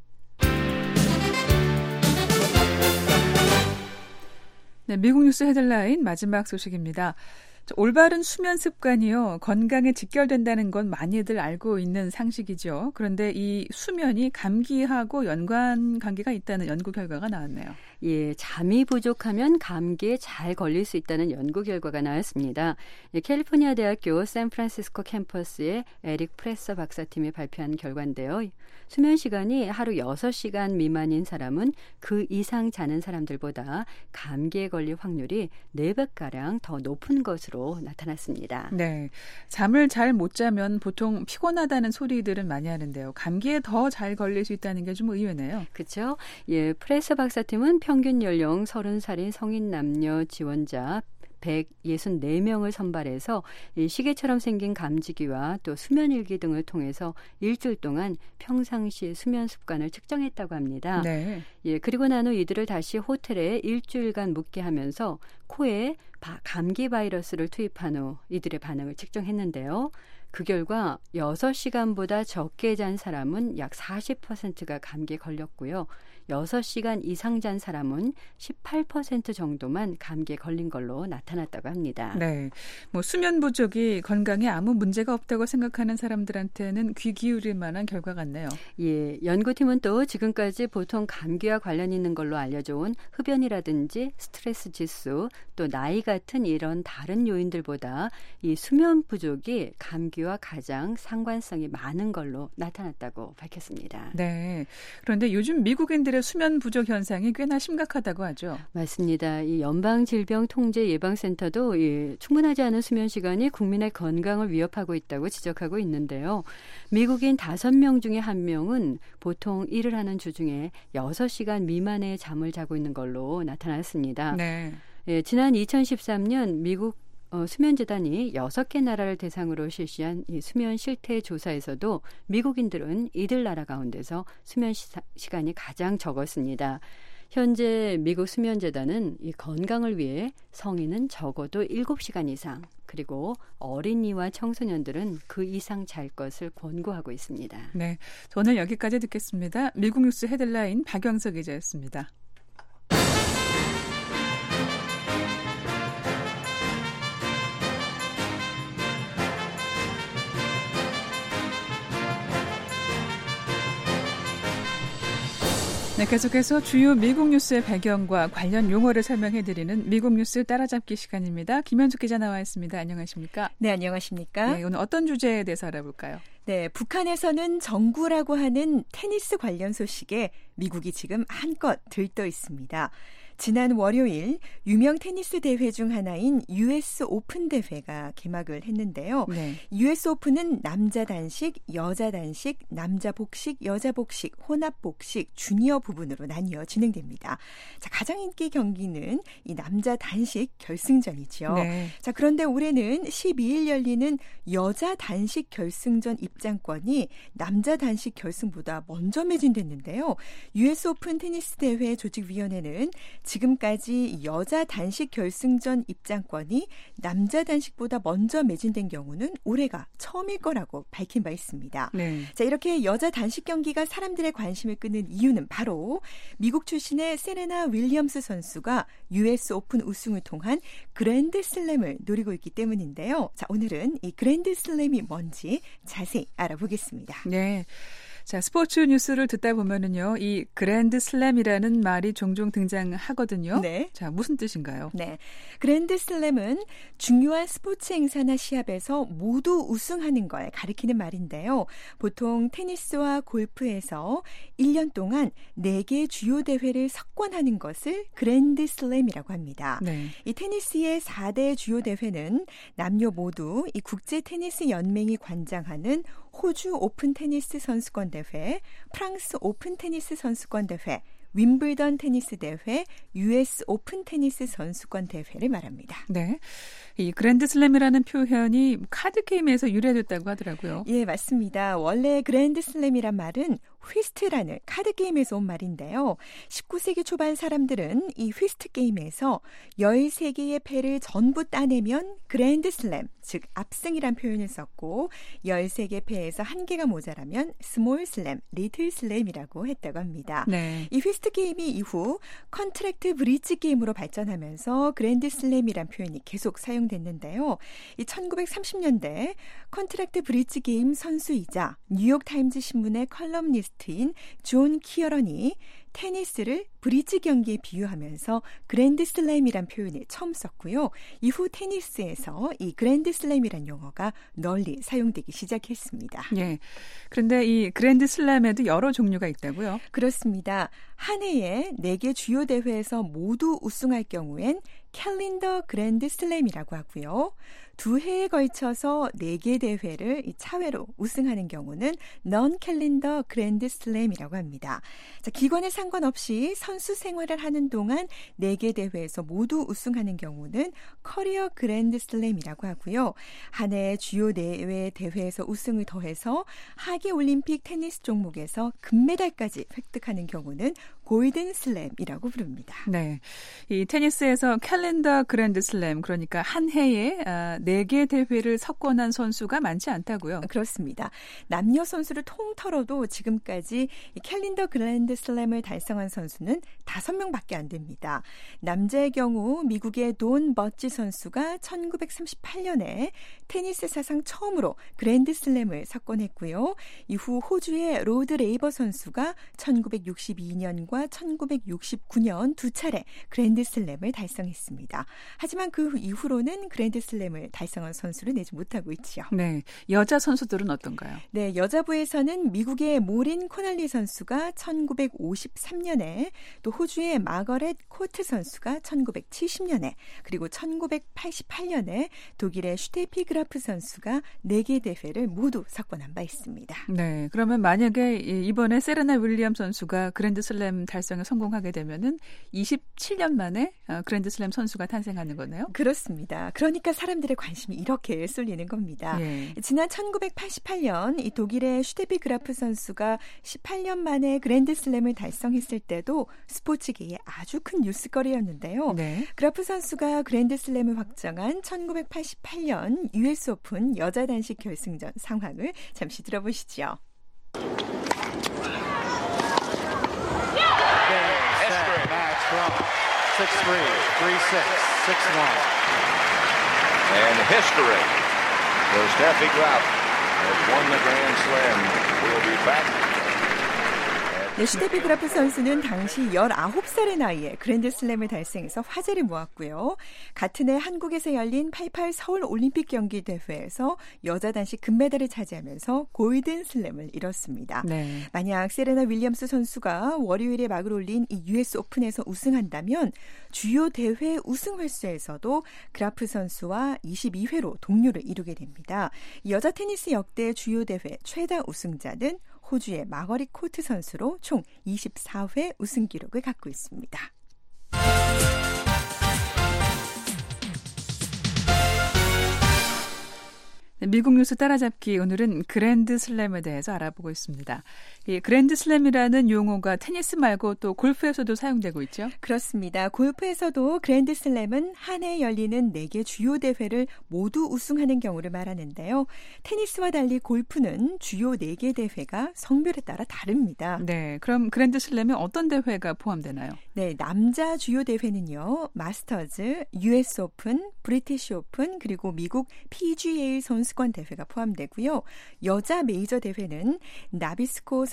네, 미국 뉴스 헤드라인 마지막 소식입니다. 올바른 수면 습관이요, 건강에 직결된다는 건 많이들 알고 있는 상식이죠. 그런데 이 수면이 감기하고 연관 관계가 있다는 연구 결과가 나왔네요. 예, 잠이 부족하면 감기에 잘 걸릴 수 있다는 연구 결과가 나왔습니다. 예, 캘리포니아 대학교 샌프란시스코 캠퍼스의 에릭 프레서 박사팀이 발표한 결과인데요. 수면 시간이 하루 여섯 시간 미만인 사람은 그 이상 자는 사람들보다 감기에 걸릴 확률이 네 배가량 더 높은 것으로 나타났습니다. 네, 잠을 잘 못 자면 보통 피곤하다는 소리들은 많이 하는데요. 감기에 더 잘 걸릴 수 있다는 게 좀 의외네요. 그렇죠. 예, 프레서 박사팀은 평균 연령 서른 살인 성인 남녀 지원자 백육십사 명을 선발해서 이 시계처럼 생긴 감지기와 또 수면일기 등을 통해서 일주일 동안 평상시 수면 습관을 측정했다고 합니다. 네. 예, 그리고 난 후 이들을 다시 호텔에 일주일간 묵게 하면서 코에 바, 감기 바이러스를 투입한 후 이들의 반응을 측정했는데요. 그 결과 여섯 시간보다 적게 잔 사람은 약 사십 퍼센트가 감기에 걸렸고요. 여섯 시간 이상 잔 사람은 십팔 퍼센트 정도만 감기에 걸린 걸로 나타났다고 합니다. 네, 뭐 수면 부족이 건강에 아무 문제가 없다고 생각하는 사람들한테는 귀 기울일 만한 결과 같네요. 예, 연구팀은 또 지금까지 보통 감기와 관련 있는 걸로 알려져온 흡연이라든지 스트레스 지수, 또 나이 같은 이런 다른 요인들보다 이 수면 부족이 감기와 가장 상관성이 많은 걸로 나타났다고 밝혔습니다. 네, 그런데 요즘 미국인들 수면 부족 현상이 꽤나 심각하다고 하죠. 맞습니다. 이 연방질병통제예방센터도 이 충분하지 않은 수면 시간이 국민의 건강을 위협하고 있다고 지적하고 있는데요. 미국인 다섯 명 중에 한 명은 보통 일을 하는 주 중에 여섯 시간 미만의 잠을 자고 있는 걸로 나타났습니다. 네. 예, 지난 이천십삼 년 미국 어, 수면재단이 여섯 개 나라를 대상으로 실시한 이 수면 실태 조사에서도 미국인들은 이들 나라 가운데서 수면 시사, 시간이 가장 적었습니다. 현재 미국 수면재단은 이 건강을 위해 성인은 적어도 일곱 시간 이상, 그리고 어린이와 청소년들은 그 이상 잘 것을 권고하고 있습니다. 네, 오늘 여기까지 듣겠습니다. 미국 뉴스 헤드라인 박영석 기자였습니다. 네, 계속해서 주요 미국 뉴스의 배경과 관련 용어를 설명해드리는 미국 뉴스 따라잡기 시간입니다. 김현숙 기자 나와 있습니다. 안녕하십니까? 네, 안녕하십니까? 네, 오늘 어떤 주제에 대해서 알아볼까요? 네, 북한에서는 정구라고 하는 테니스 관련 소식에 미국이 지금 한껏 들떠 있습니다. 지난 월요일 유명 테니스 대회 중 하나인 유에스 오픈 대회가 개막을 했는데요. 네. 유에스 오픈은 남자 단식, 여자 단식, 남자 복식, 여자 복식, 혼합 복식, 주니어 부분으로 나뉘어 진행됩니다. 자, 가장 인기 경기는 이 남자 단식 결승전이죠. 네. 자, 그런데 올해는 십이 일 열리는 여자 단식 결승전 입장권이 남자 단식 결승보다 먼저 매진됐는데요. 유에스 오픈 테니스 대회 조직위원회는 지금까지 여자 단식 결승전 입장권이 남자 단식보다 먼저 매진된 경우는 올해가 처음일 거라고 밝힌 바 있습니다. 네. 자, 이렇게 여자 단식 경기가 사람들의 관심을 끄는 이유는 바로 미국 출신의 세레나 윌리엄스 선수가 유에스 오픈 우승을 통한 그랜드 슬램을 노리고 있기 때문인데요. 자, 오늘은 이 그랜드 슬램이 뭔지 자세히 알아보겠습니다. 네. 자, 스포츠 뉴스를 듣다 보면은요, 이 그랜드 슬램이라는 말이 종종 등장하거든요. 네. 자, 무슨 뜻인가요? 네. 그랜드 슬램은 중요한 스포츠 행사나 시합에서 모두 우승하는 걸 가리키는 말인데요. 보통 테니스와 골프에서 일 년 동안 네 개 주요 대회를 석권하는 것을 그랜드 슬램이라고 합니다. 네. 이 테니스의 사 대 주요 대회는 남녀 모두 이 국제 테니스 연맹이 관장하는 호주 오픈 테니스 선수권 대회, 프랑스 오픈 테니스 선수권 대회, 윈블던 테니스 대회, 유에스 오픈 테니스 선수권 대회를 말합니다. 네. 이 그랜드 슬램이라는 표현이 카드 게임에서 유래됐다고 하더라고요. 예, 맞습니다. 원래 그랜드 슬램이란 말은 휘스트라는 카드 게임에서 온 말인데요. 십구 세기 초반 사람들은 이 휘스트 게임에서 열세 개의 패를 전부 따내면 그랜드 슬램, 즉 압승이란 표현을 썼고 열세 개 패에서 한 개가 모자라면 스몰 슬램, 리틀 슬램이라고 했다고 합니다. 네. 이 휘스트 게임이 이후 컨트랙트 브릿지 게임으로 발전하면서 그랜드 슬램이란 표현이 계속 사용됐는데요. 이 천구백삼십 년대 컨트랙트 브릿지 게임 선수이자 뉴욕타임즈 신문의 컬럼니스트 인 존 키어런이 테니스를 브릿지 경기에 비유하면서 그랜드 슬램이란 표현을 처음 썼고요. 이후 테니스에서 이 그랜드 슬램이란 용어가 널리 사용되기 시작했습니다. 예. 그런데 이 그랜드 슬램에도 여러 종류가 있다고요? 그렇습니다. 한 해에 네 개 주요 대회에서 모두 우승할 경우엔 캘린더 그랜드 슬램이라고 하고요. 두 해에 걸쳐서 네 개 대회를 차례로 우승하는 경우는 넌 캘린더 그랜드 슬램이라고 합니다. 자, 기관에 상관없이 선수 생활을 하는 동안 네 개 대회에서 모두 우승하는 경우는 커리어 그랜드 슬램이라고 하고요. 한 해 주요 대회 대회에서 우승을 더해서 하계 올림픽 테니스 종목에서 금메달까지 획득하는 경우는 골든 슬램이라고 부릅니다. 네, 이 테니스에서 캘린더 그랜드 슬램, 그러니까 한 해에 네 개 대회를 석권한 선수가 많지 않다고요? 그렇습니다. 남녀 선수를 통틀어도 지금까지 이 캘린더 그랜드 슬램을 달성한 선수는 다섯 명밖에 안 됩니다. 남자의 경우 미국의 돈 버치 선수가 천구백삼십팔 년에 테니스 사상 처음으로 그랜드 슬램을 석권했고요. 이후 호주의 로드 레이버 선수가 천구백육십이 년과 천구백육십구 년 두 차례 그랜드 슬램을 달성했습니다. 하지만 그 이후로는 그랜드 슬램을 달성한 선수를 내지 못하고 있지요. 네, 여자 선수들은 어떤가요? 네, 여자부에서는 미국의 모린 코널리 선수가 천구백오십삼 년에 또 호주의 마거렛 코트 선수가 천구백칠십 년에 그리고 천구백팔십팔 년에 독일의 슈테피 그라프 선수가 네 개 대회를 모두 석권한 바 있습니다. 네, 그러면 만약에 이번에 세레나 윌리엄 선수가 그랜드슬램 달성에 성공하게 되면은 이십칠 년 만에 그랜드슬램 선수가 탄생하는 거네요? 그렇습니다. 그러니까 사람들의 관심이 이렇게 쏠리는 겁니다. 예. 지난 천구백팔십팔 년 이 독일의 슈테피 그라프 선수가 십팔 년 만에 그랜드슬램을 달성했을 때도 스포츠계에 아주 큰 뉴스거리였는데요. 네. 그라프 선수가 그랜드슬램을 확정한 천구백팔십팔 년 유에스 오픈 여자 단식 결승전 상황을 잠시 들어보시죠. six three, three six, six one. And history for Steffi Graf has won the Grand Slam. We'll be back. 네, 슈테피 그라프 선수는 당시 열아홉 살의 나이에 그랜드슬램을 달성해서 화제를 모았고요. 같은 해 한국에서 열린 팔십팔 서울 올림픽 경기 대회에서 여자 단식 금메달을 차지하면서 골든슬램을 이뤘습니다. 네. 만약 세레나 윌리엄스 선수가 월요일에 막을 올린 이 유에스 오픈에서 우승한다면 주요 대회 우승 횟수에서도 그라프 선수와 이십이 회로 동률을 이루게 됩니다. 여자 테니스 역대 주요 대회 최다 우승자는 호주의 마거릿 코트 선수로 총 이십사 회 우승 기록을 갖고 있습니다. 미국 뉴스 따라잡기, 오늘은 그랜드 슬램에 대해서 알아보고 있습니다. 이 그랜드 슬램이라는 용어가 테니스 말고 또 골프에서도 사용되고 있죠? 그렇습니다. 골프에서도 그랜드 슬램은 한 해 열리는 네 개 주요 대회를 모두 우승하는 경우를 말하는데요. 테니스와 달리 골프는 주요 네 개 대회가 성별에 따라 다릅니다. 네, 그럼 그랜드 슬램에 어떤 대회가 포함되나요? 네, 남자 주요 대회는요. 마스터즈, 유에스 오픈, 브리티시 오픈, 그리고 미국 피지에이 선수권 대회가 포함되고요. 여자 메이저 대회는 나비스코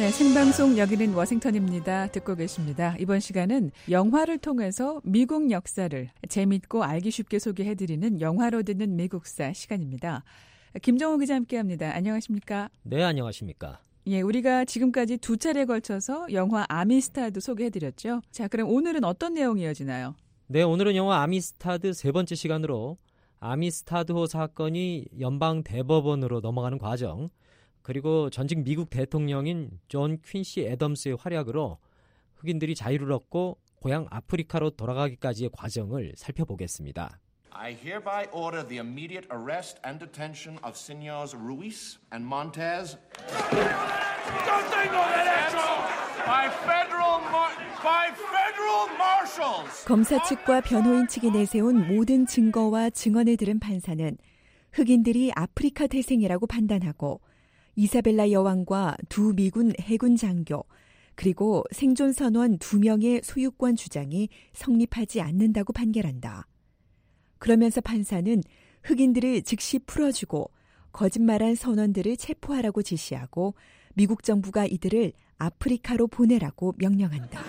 네, 생방송 여기는 워싱턴입니다. 듣고 계십니다. 이번 시간은 영화를 통해서 미국 역사를 재밌고 알기 쉽게 소개해드리는 영화로 듣는 미국사 시간입니다. 김정호 기자 함께합니다. 안녕하십니까? 네, 안녕하십니까? 예, 우리가 지금까지 두 차례 걸쳐서 영화 아미스타드 소개해드렸죠. 자, 그럼 오늘은 어떤 내용이 이어지나요? 네, 오늘은 영화 아미스타드 세 번째 시간으로 아미스타드호 사건이 연방 대법원으로 넘어가는 과정, 그리고 전직 미국 대통령인 존 퀸시 애덤스의 활약으로 흑인들이 자유를 얻고 고향 아프리카로 돌아가기까지의 과정을 살펴보겠습니다. I hereby order the immediate arrest and detention of Senors Ruiz and Montez. Don't they know that actual? By federal mar- by federal marshals. 검사 측과 변호인 측이 내세운 모든 증거와 증언을 들은 판사는 흑인들이 아프리카 태생이라고 판단하고 이사벨라 여왕과 두 미군 해군 장교 그리고 생존 선원 두 명의 소유권 주장이 성립하지 않는다고 판결한다. 그러면서 판사는 흑인들을 즉시 풀어주고 거짓말한 선원들을 체포하라고 지시하고 미국 정부가 이들을 아프리카로 보내라고 명령한다.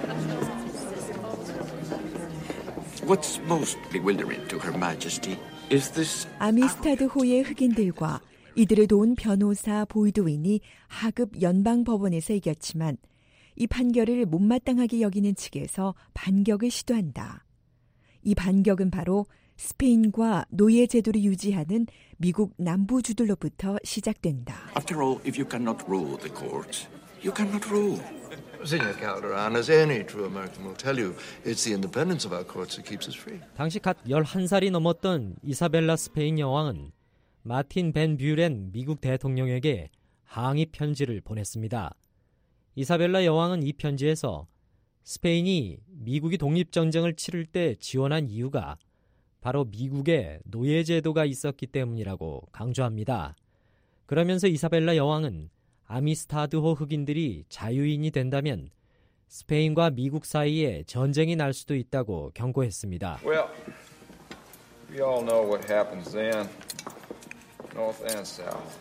What's most bewildering to Her Majesty is this... 아미스타드호의 흑인들과 이들을 도운 변호사 보이드윈이 하급 연방법원에서 이겼지만 이 판결을 못마땅하게 여기는 측에서 반격을 시도한다. 이 반격은 바로 스페인과 노예 제도를 유지하는 미국 남부주들로부터 시작된다. After all, if you cannot rule the courts, you cannot rule. Senor Calderon, as any true American will tell you, it's the independence of our courts that keeps us free. 당시 갓 열한 살이 넘었던 이사벨라 스페인 여왕은 마틴 벤 뷰렌 미국 대통령에게 항의 편지를 보냈습니다. 이사벨라 여왕은 이 편지에서 스페인이 미국이 독립전쟁을 치를 때 지원한 이유가 바로 미국에 노예제도가 있었기 때문이라고 강조합니다. 그러면서 이사벨라 여왕은 아미스타드호 흑인들이 자유인이 된다면 스페인과 미국 사이에 전쟁이 날 수도 있다고 경고했습니다. Well, we all know what happens then, north and south.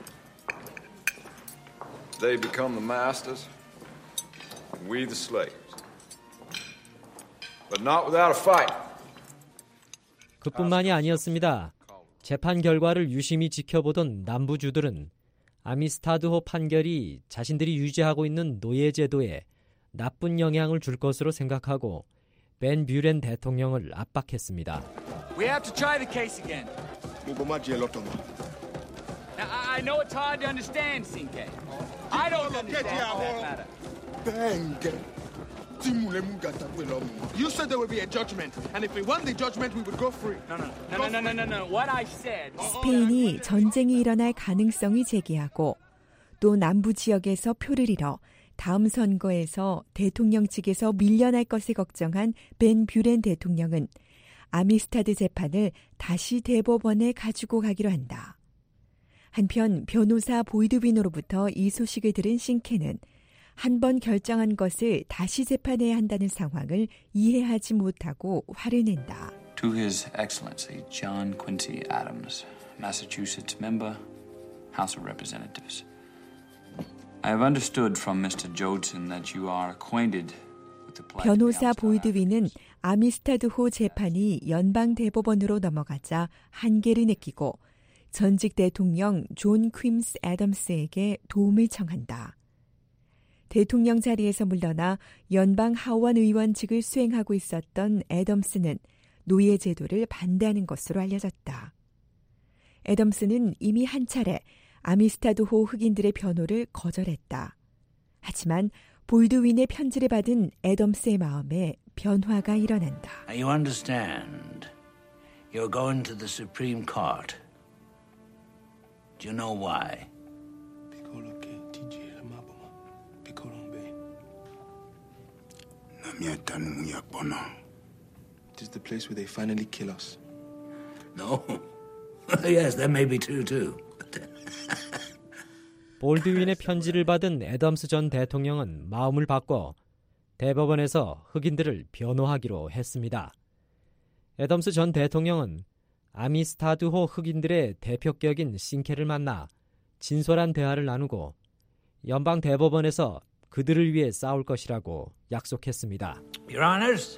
They become the masters, and we the slaves. But not without a fight. 그뿐만이 아니었습니다. 재판 결과를 유심히 지켜보던 남부주들은 아미스타드호 판결이 자신들이 유지하고 있는 노예제도에 나쁜 영향을 줄 것으로 생각하고 벤 뷰렌 대통령을 압박했습니다. We have to try the case again. Now, I know it's hard to understand, Cinque. I don't understand that matter. You said there would be a judgment, and if we won the judgment, we would go free. No, no, no, no, no, no, no. What I said. 스페인이 전쟁이 일어날 가능성이 제기하고 또 남부 지역에서 표를 잃어 다음 선거에서 대통령 측에서 밀려날 것을 걱정한 벤 뷰렌 대통령은 아미스타드 재판을 다시 대법원에 가지고 가기로 한다. 한편 변호사 보이드윈으로부터 이 소식을 들은 싱케는 한 번 결정한 것을 다시 재판해야 한다는 상황을 이해하지 못하고 화를 낸다. To His Excellency John Quincy Adams, Massachusetts member, House of Representatives. I have understood from Mister Jodson that you are acquainted with the plight. 변호사 보이드윈은 아미스타드호 재판이 연방 대법원으로 넘어가자 한계를 느끼고 전직 대통령 존 퀸스 애덤스에게 도움을 청한다. 대통령 자리에서 물러나 연방 하원 의원 직을 수행하고 있었던 애덤스는 노예 제도를 반대하는 것으로 알려졌다. 애덤스는 이미 한 차례 아미스타드호 흑인들의 변호를 거절했다. 하지만 보이드윈의 편지를 받은 애덤스의 마음에 변화가 일어난다. You understand. You're going to the Supreme Court. Do you know why? It is the place where they finally kill us. No. Yes, that may be true too. 볼드윈의 편지를 받은 애덤스 전 대통령은 마음을 바꿔 대법원에서 흑인들을 변호하기로 했습니다. 애덤스 전 대통령은 아미스타드호 흑인들의 대표격인 싱케를 만나 진솔한 대화를 나누고 연방 대법원에서 그들을 위해 싸울 것이라고 약속했습니다. Your Honors,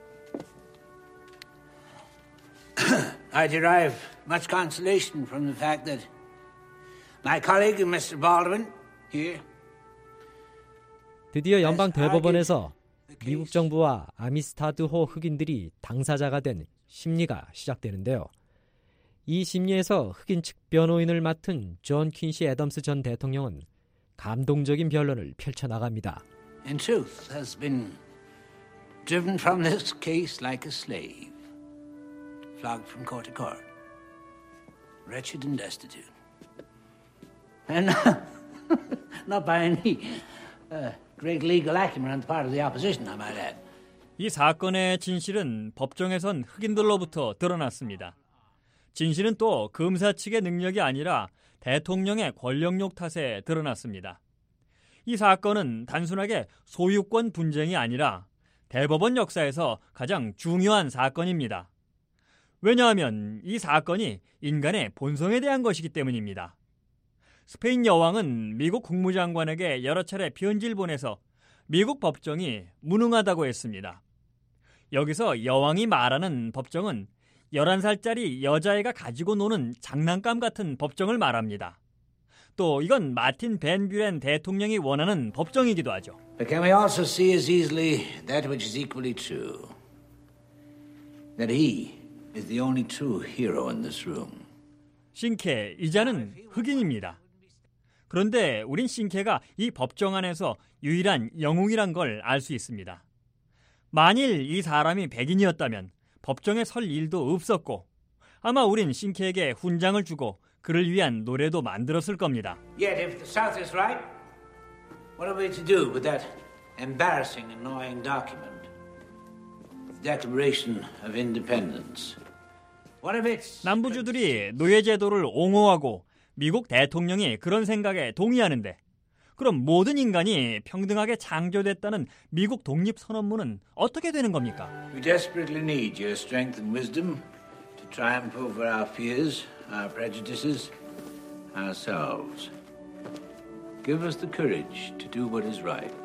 I derive much consolation from the fact that my colleague, Mister Baldwin, here. 드디어 연방 대법원에서 미국 정부와 아미스타드호 흑인들이 당사자가 된 심리가 시작되는데요. 이 심리에서 흑인 측 변호인을 맡은 존 퀸시 애덤스 전 대통령은 감동적인 변론을 펼쳐나갑니다. In truth, has been driven from this case like a slave, flogged from court to court, wretched and destitute, and not by any uh, great legal acumen on the part of the opposition, I might add. 이 사건의 진실은 법정에선 흑인들로부터 드러났습니다. 진실은 또 검사 측의 능력이 아니라 대통령의 권력욕 탓에 드러났습니다. 이 사건은 단순하게 소유권 분쟁이 아니라 대법원 역사에서 가장 중요한 사건입니다. 왜냐하면 이 사건이 인간의 본성에 대한 것이기 때문입니다. 스페인 여왕은 미국 국무장관에게 여러 차례 편지를 보내서 미국 법정이 무능하다고 했습니다. 여기서 여왕이 말하는 법정은 열한 살짜리 여자애가 가지고 노는 장난감 같은 법정을 말합니다. 또 이건 마틴 벤 뷰렌 대통령이 원하는 법정이기도 하죠. But can we also see as easily that which is equally true? That he is the only true hero in this room. 신케, 이자는 흑인입니다. 그런데 우린 신케가 이 법정 안에서 유일한 영웅이란 걸 알 수 있습니다. 만일 이 사람이 백인이었다면 법정에 설 일도 없었고 아마 우린 신케에게 훈장을 주고 그를 위한 노래도 만들었을 겁니다. Yet if the South is right, what are we to do with that embarrassing, annoying document? The Declaration of Independence. What if it's... 남부주들이 노예제도를 옹호하고 미국 대통령이 그런 생각에 동의하는데 그럼 모든 인간이 평등하게 창조됐다는 미국 독립선언문은 어떻게 되는 겁니까? We desperately need your strength and wisdom to triumph over our fears, our prejudices, ourselves. Give us the courage to do what is right.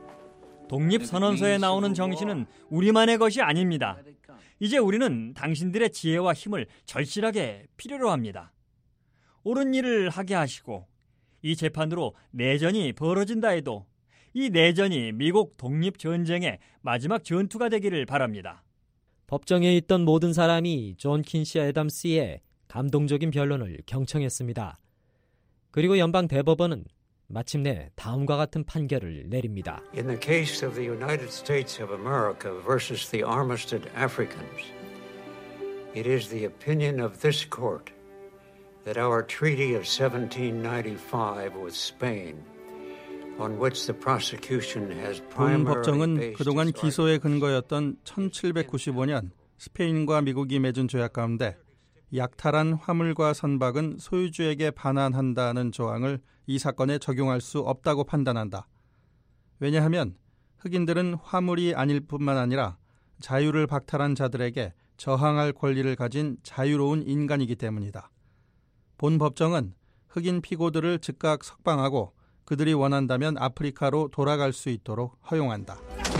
독립선언서에 나오는 정신은 우리만의 것이 아닙니다. 이제 우리는 당신들의 지혜와 힘을 절실하게 필요로 합니다. 옳은 일을 하게 하시고 이 재판으로 내전이 벌어진다 해도 이 내전이 미국 독립전쟁의 마지막 전투가 되기를 바랍니다. 법정에 있던 모든 사람이 존 퀸시 애덤스의 감동적인 변론을 경청했습니다. 그리고 연방 대법원은 마침내 다음과 같은 판결을 내립니다. In the case of the United States of America versus the Armistead Africans, it is the opinion of this court that our treaty of seventeen ninety-five with Spain, on which the prosecution has 본 primarily 법정은 based 그동안 its 기소의 근거였던 천칠백구십오 년 스페인과 미국이 맺은 조약 가운데 약탈한 화물과 선박은 소유주에게 반환한다는 조항을 이 사건에 적용할 수 없다고 판단한다. 왜냐하면 흑인들은 화물이 아닐 뿐만 아니라 자유를 박탈한 자들에게 저항할 권리를 가진 자유로운 인간이기 때문이다. 본 법정은 흑인 피고들을 즉각 석방하고 그들이 원한다면 아프리카로 돌아갈 수 있도록 허용한다.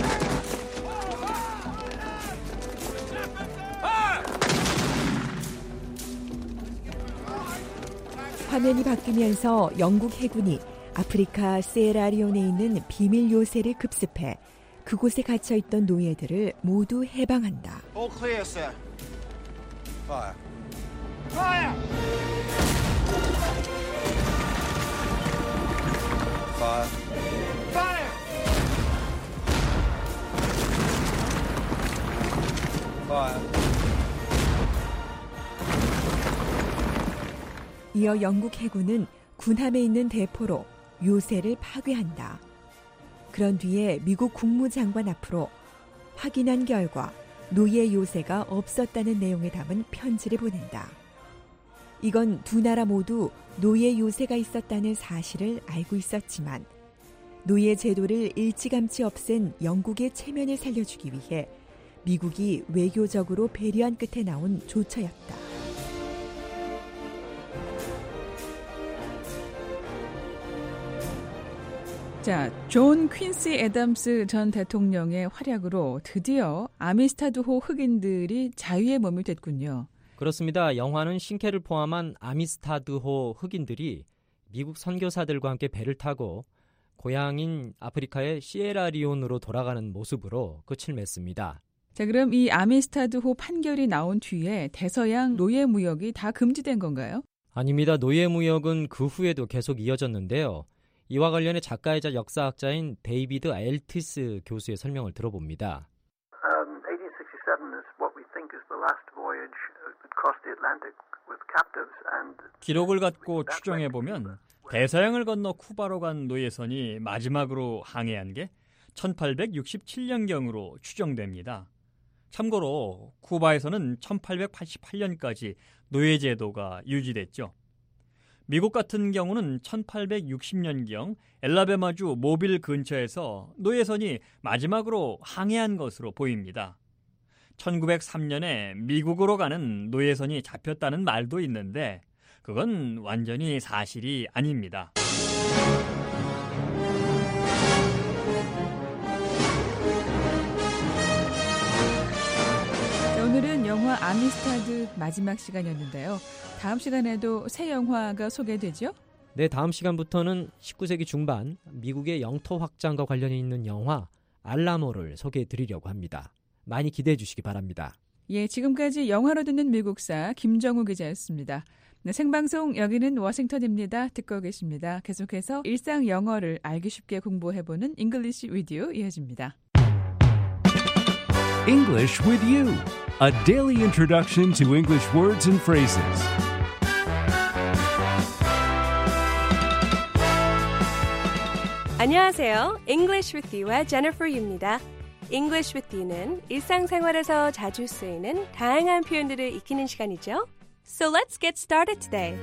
화면이 바뀌면서 영국 해군이 아프리카 세라리온에 있는 비밀 요새를 급습해 그곳에 갇혀있던 노예들을 모두 해방한다. All clear, sir. Fire. Fire! Fire. Fire! Fire. 이어 영국 해군은 군함에 있는 대포로 요새를 파괴한다. 그런 뒤에 미국 국무장관 앞으로 확인한 결과 노예 요새가 없었다는 내용을 담은 편지를 보낸다. 이건 두 나라 모두 노예 요새가 있었다는 사실을 알고 있었지만 노예 제도를 일찌감치 없앤 영국의 체면을 살려주기 위해 미국이 외교적으로 배려한 끝에 나온 조처였다. 자, 존 퀸시 애덤스 전 대통령의 활약으로 드디어 아미스타드호 흑인들이 자유의 몸이 됐군요. 그렇습니다. 영화는 신케를 포함한 아미스타드호 흑인들이 미국 선교사들과 함께 배를 타고 고향인 아프리카의 시에라리온으로 돌아가는 모습으로 끝을 맺습니다. 자, 그럼 이 아미스타드호 판결이 나온 뒤에 대서양 노예 무역이 다 금지된 건가요? 아닙니다. 노예 무역은 그 후에도 계속 이어졌는데요. 이와 관련해 작가이자 역사학자인 데이비드 엘티스 교수의 설명을 들어봅니다. Um, eighteen sixty-seven is what we think is the last voyage across the Atlantic with captives and 기록을 갖고 추정해보면 대서양을 건너 쿠바로 간 노예선이 마지막으로 항해한 게 천팔백육십칠 년경으로 추정됩니다. 참고로 쿠바에서는 천팔백팔십팔 년까지 노예 제도가 유지됐죠. 미국 같은 경우는 천팔백육십 년경 엘라베마주 모빌 근처에서 노예선이 마지막으로 항해한 것으로 보입니다. 천구백삼 년에 미국으로 가는 노예선이 잡혔다는 말도 있는데 그건 완전히 사실이 아닙니다. 오늘은 영화 아미스타드 마지막 시간이었는데요. 다음 시간에도 새 영화가 소개되죠? 네, 다음 시간부터는 십구 세기 중반 미국의 영토 확장과 관련이 있는 영화 알라모를 소개해드리려고 합니다. 많이 기대해 주시기 바랍니다. 예, 지금까지 영화로 듣는 미국사 김정우 기자였습니다. 네, 생방송 여기는 워싱턴입니다. 듣고 계십니다. 계속해서 일상 영어를 알기 쉽게 공부해보는 English with You 이어집니다. English with You, a daily introduction to English words and phrases. 안녕하세요. English with You의 Jennifer Yu입니다. English with You는 일상생활에서 자주 쓰이는 다양한 표현들을 익히는 시간이죠. So let's get started today.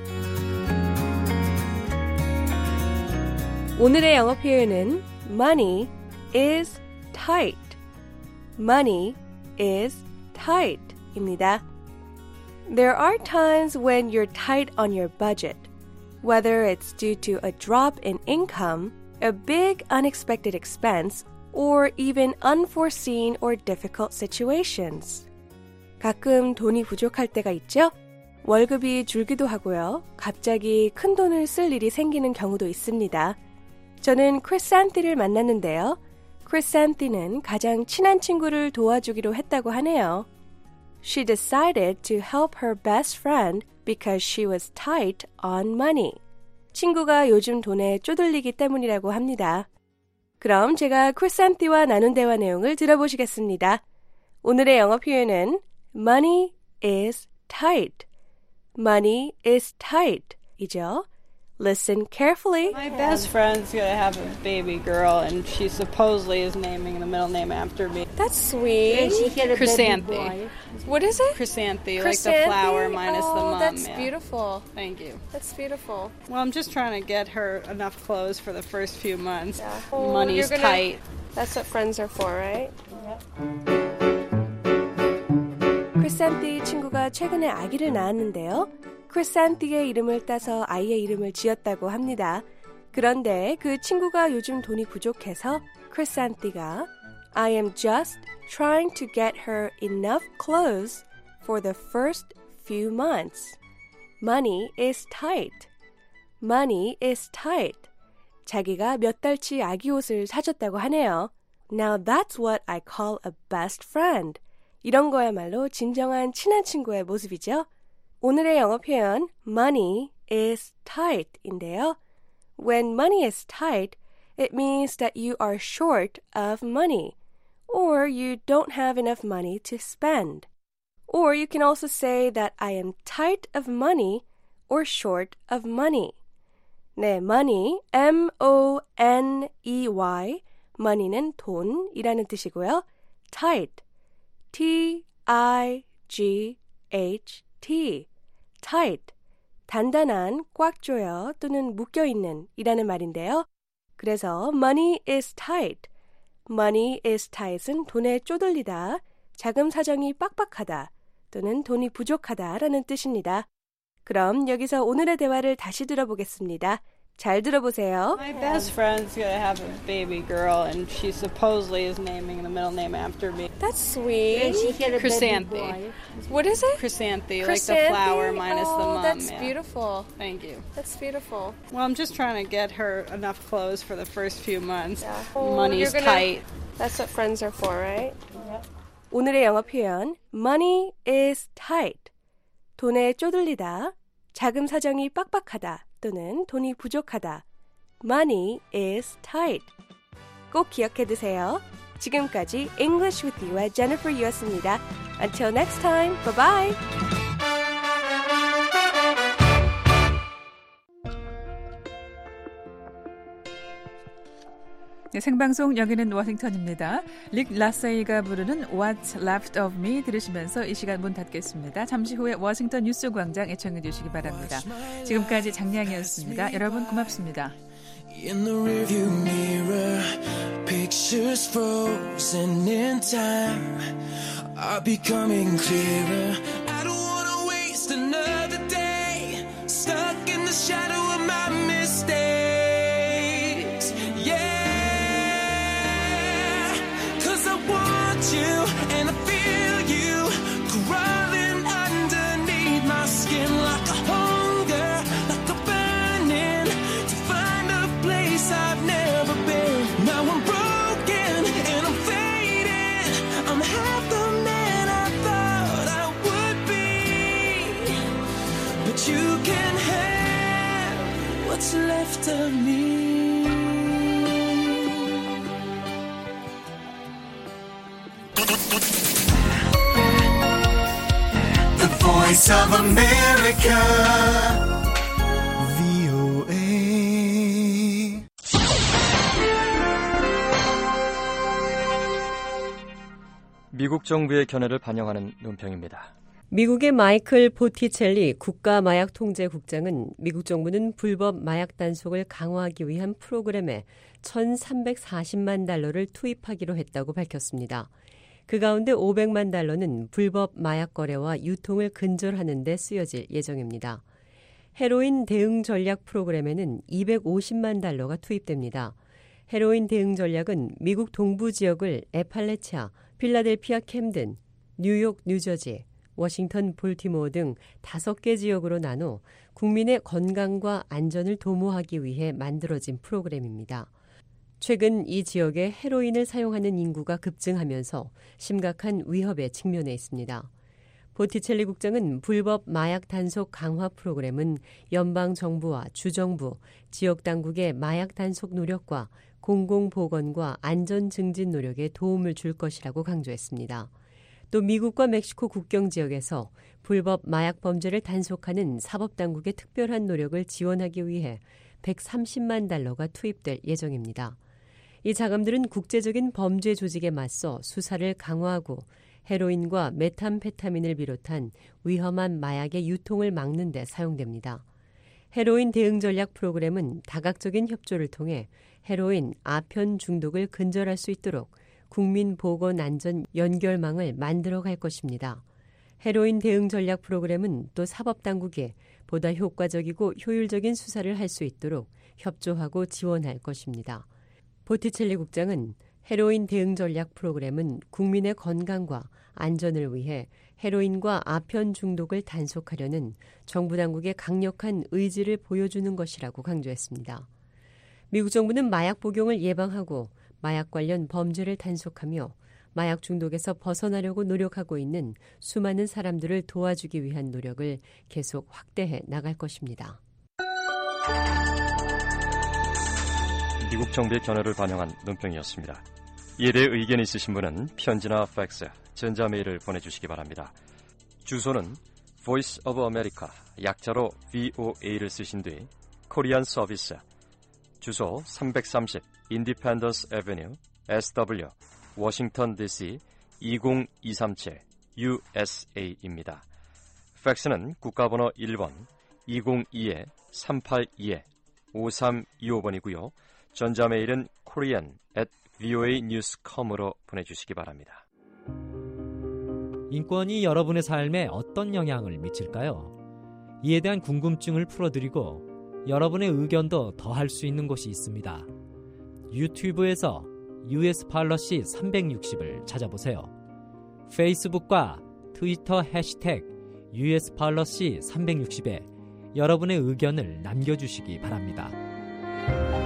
오늘의 영어 표현은 money is tight. Money is tight 입니다. There are times when you're tight on your budget, whether it's due to a drop in income, a big unexpected expense, or even unforeseen or difficult situations. 가끔 돈이 부족할 때가 있죠? 월급이 줄기도 하고요. 갑자기 큰 돈을 쓸 일이 생기는 경우도 있습니다. 저는 크리산티를 만났는데요. 크리산티는 가장 친한 친구를 도와주기로 했다고 하네요. She decided to help her best friend because she was tight on money. 친구가 요즘 돈에 쪼들리기 때문이라고 합니다. 그럼 제가 크리산티와 나눈 대화 내용을 들어보시겠습니다. 오늘의 영어 표현은 money is tight. Money is tight 이죠. Listen carefully. My best friend's gonna have a baby girl, and she supposedly is naming the middle name after me. That's sweet. And she get a Chrysanthi. baby boy. What is it? Chrysanthi, Chrysanthi? like the flower minus oh, the mom. That's yeah. beautiful. Thank you. That's beautiful. Well, I'm just trying to get her enough clothes for the first few months. Yeah. Oh, Money's gonna, tight. That's what friends are for, right? 크리산티 친구가 최근에 아기를 낳았는데요. 크리산티의 이름을 따서 아이의 이름을 지었다고 합니다. 그런데 그 친구가 요즘 돈이 부족해서 크리산티가 I am just trying to get her enough clothes for the first few months. Money is tight. Money is tight. 자기가 몇 달치 아기 옷을 사줬다고 하네요. Now that's what I call a best friend. 이런 거야말로 진정한 친한 친구의 모습이죠. 오늘의 영어 표현 money is tight 인데요. When money is tight, it means that you are short of money or you don't have enough money to spend. Or you can also say that I am tight of money or short of money. 네, money, M O N E Y, money는 돈이라는 뜻이고요. tight, T I G H T, tight, 단단한, 꽉 조여 또는 묶여있는 이라는 말인데요. 그래서 money is tight, money is tight은 돈에 쪼들리다, 자금 사정이 빡빡하다 또는 돈이 부족하다라는 뜻입니다. 그럼 여기서 오늘의 대화를 다시 들어보겠습니다. 잘 들어보세요. My best friend's gonna have a baby girl, and she supposedly is naming the middle name after me. That's sweet. Chrysanthi. What is it? Chrysanthi, Chrysanthi? like the flower minus oh, the mom. That's yeah. beautiful. Thank you. That's beautiful. Well, I'm just trying to get her enough clothes for the first few months. Yeah. Oh, Money's gonna, tight. That's what friends are for, right? Yep. 오늘의 영어 표현 Money is tight. 돈에 쪼들리다, 자금 사정이 빡빡하다 또는 돈이 부족하다. Money is tight. 꼭 기억해 두세요. 지금까지 English with You의 Jennifer Yu였습니다. Until next time, bye bye. 네, 생방송 여기는 워싱턴입니다. 릭 라세이가 부르는 What's Left of Me 들으시면서 이 시간 문 닫겠습니다. 잠시 후에 워싱턴 뉴스 광장 애청해 주시기 바랍니다. 지금까지 장량이었습니다. 여러분 고맙습니다. In the rearview mirror, pictures frozen in time are becoming clearer. I don't wanna waste another day stuck in the shadow of my mistakes. Yeah. You and I feel you crawling underneath my skin like a hunger, like a burning to find a place I've never been. Now I'm broken and I'm fading. I'm half the man I thought I would be, but you can have what's left of me. Voice of America, 브이오에이. 미국 정부의 견해를 반영하는 논평입니다. 미국의 마이클 보티첼리 국가마약통제국장은 미국 정부는 불법 마약 단속을 강화하기 위한 프로그램에 천삼백사십만 달러를 투입하기로 했다고 밝혔습니다. 그 가운데 오백만 달러는 불법 마약 거래와 유통을 근절하는 데 쓰여질 예정입니다. 헤로인 대응 전략 프로그램에는 이백오십만 달러가 투입됩니다. 헤로인 대응 전략은 미국 동부 지역을 에팔레치아, 필라델피아 캠든, 뉴욕, 뉴저지, 워싱턴, 볼티모어 등 다섯 개 지역으로 나눠 국민의 건강과 안전을 도모하기 위해 만들어진 프로그램입니다. 최근 이 지역에 헤로인을 사용하는 인구가 급증하면서 심각한 위협에 직면해 있습니다. 보티첼리 국장은 불법 마약 단속 강화 프로그램은 연방정부와 주정부, 지역당국의 마약 단속 노력과 공공보건과 안전 증진 노력에 도움을 줄 것이라고 강조했습니다. 또 미국과 멕시코 국경 지역에서 불법 마약 범죄를 단속하는 사법당국의 특별한 노력을 지원하기 위해 백삼십만 달러가 투입될 예정입니다. 이 자금들은 국제적인 범죄 조직에 맞서 수사를 강화하고 헤로인과 메탐페타민을 비롯한 위험한 마약의 유통을 막는 데 사용됩니다. 헤로인 대응 전략 프로그램은 다각적인 협조를 통해 헤로인, 아편 중독을 근절할 수 있도록 국민 보건 안전 연결망을 만들어갈 것입니다. 헤로인 대응 전략 프로그램은 또 사법당국에 보다 효과적이고 효율적인 수사를 할 수 있도록 협조하고 지원할 것입니다. 보티첼리 국장은 헤로인 대응 전략 프로그램은 국민의 건강과 안전을 위해 헤로인과 아편 중독을 단속하려는 정부 당국의 강력한 의지를 보여주는 것이라고 강조했습니다. 미국 정부는 마약 복용을 예방하고 마약 관련 범죄를 단속하며 마약 중독에서 벗어나려고 노력하고 있는 수많은 사람들을 도와주기 위한 노력을 계속 확대해 나갈 것입니다. 미국 정부의 견해를 반영한 논평이었습니다. 이에 대해 의견 있으신 분은 편지나 팩스, 전자메일을 보내주시기 바랍니다. 주소는 Voice of America, 약자로 브이오에이를 쓰신 뒤 코리안 서비스, 주소 삼백삼십 Independence Avenue, 에스더블유, 워싱턴 디씨 이공이삼칠 유에스에이입니다. 팩스는 국가번호 일 번 이공이 삼팔이 오삼이오 번이고요. 전자메일은 korean at voanews dot com으로 보내주시기 바랍니다. 인권이 여러분의 삶에 어떤 영향을 미칠까요? 이에 대한 궁금증을 풀어드리고 여러분의 의견도 더할 수 있는 곳이 있습니다. 유튜브에서 유에스 팔러시 삼백육십을 찾아보세요. 페이스북과 트위터 해시태그 유에스 팔러시 삼백육십에 여러분의 의견을 남겨주시기 바랍니다.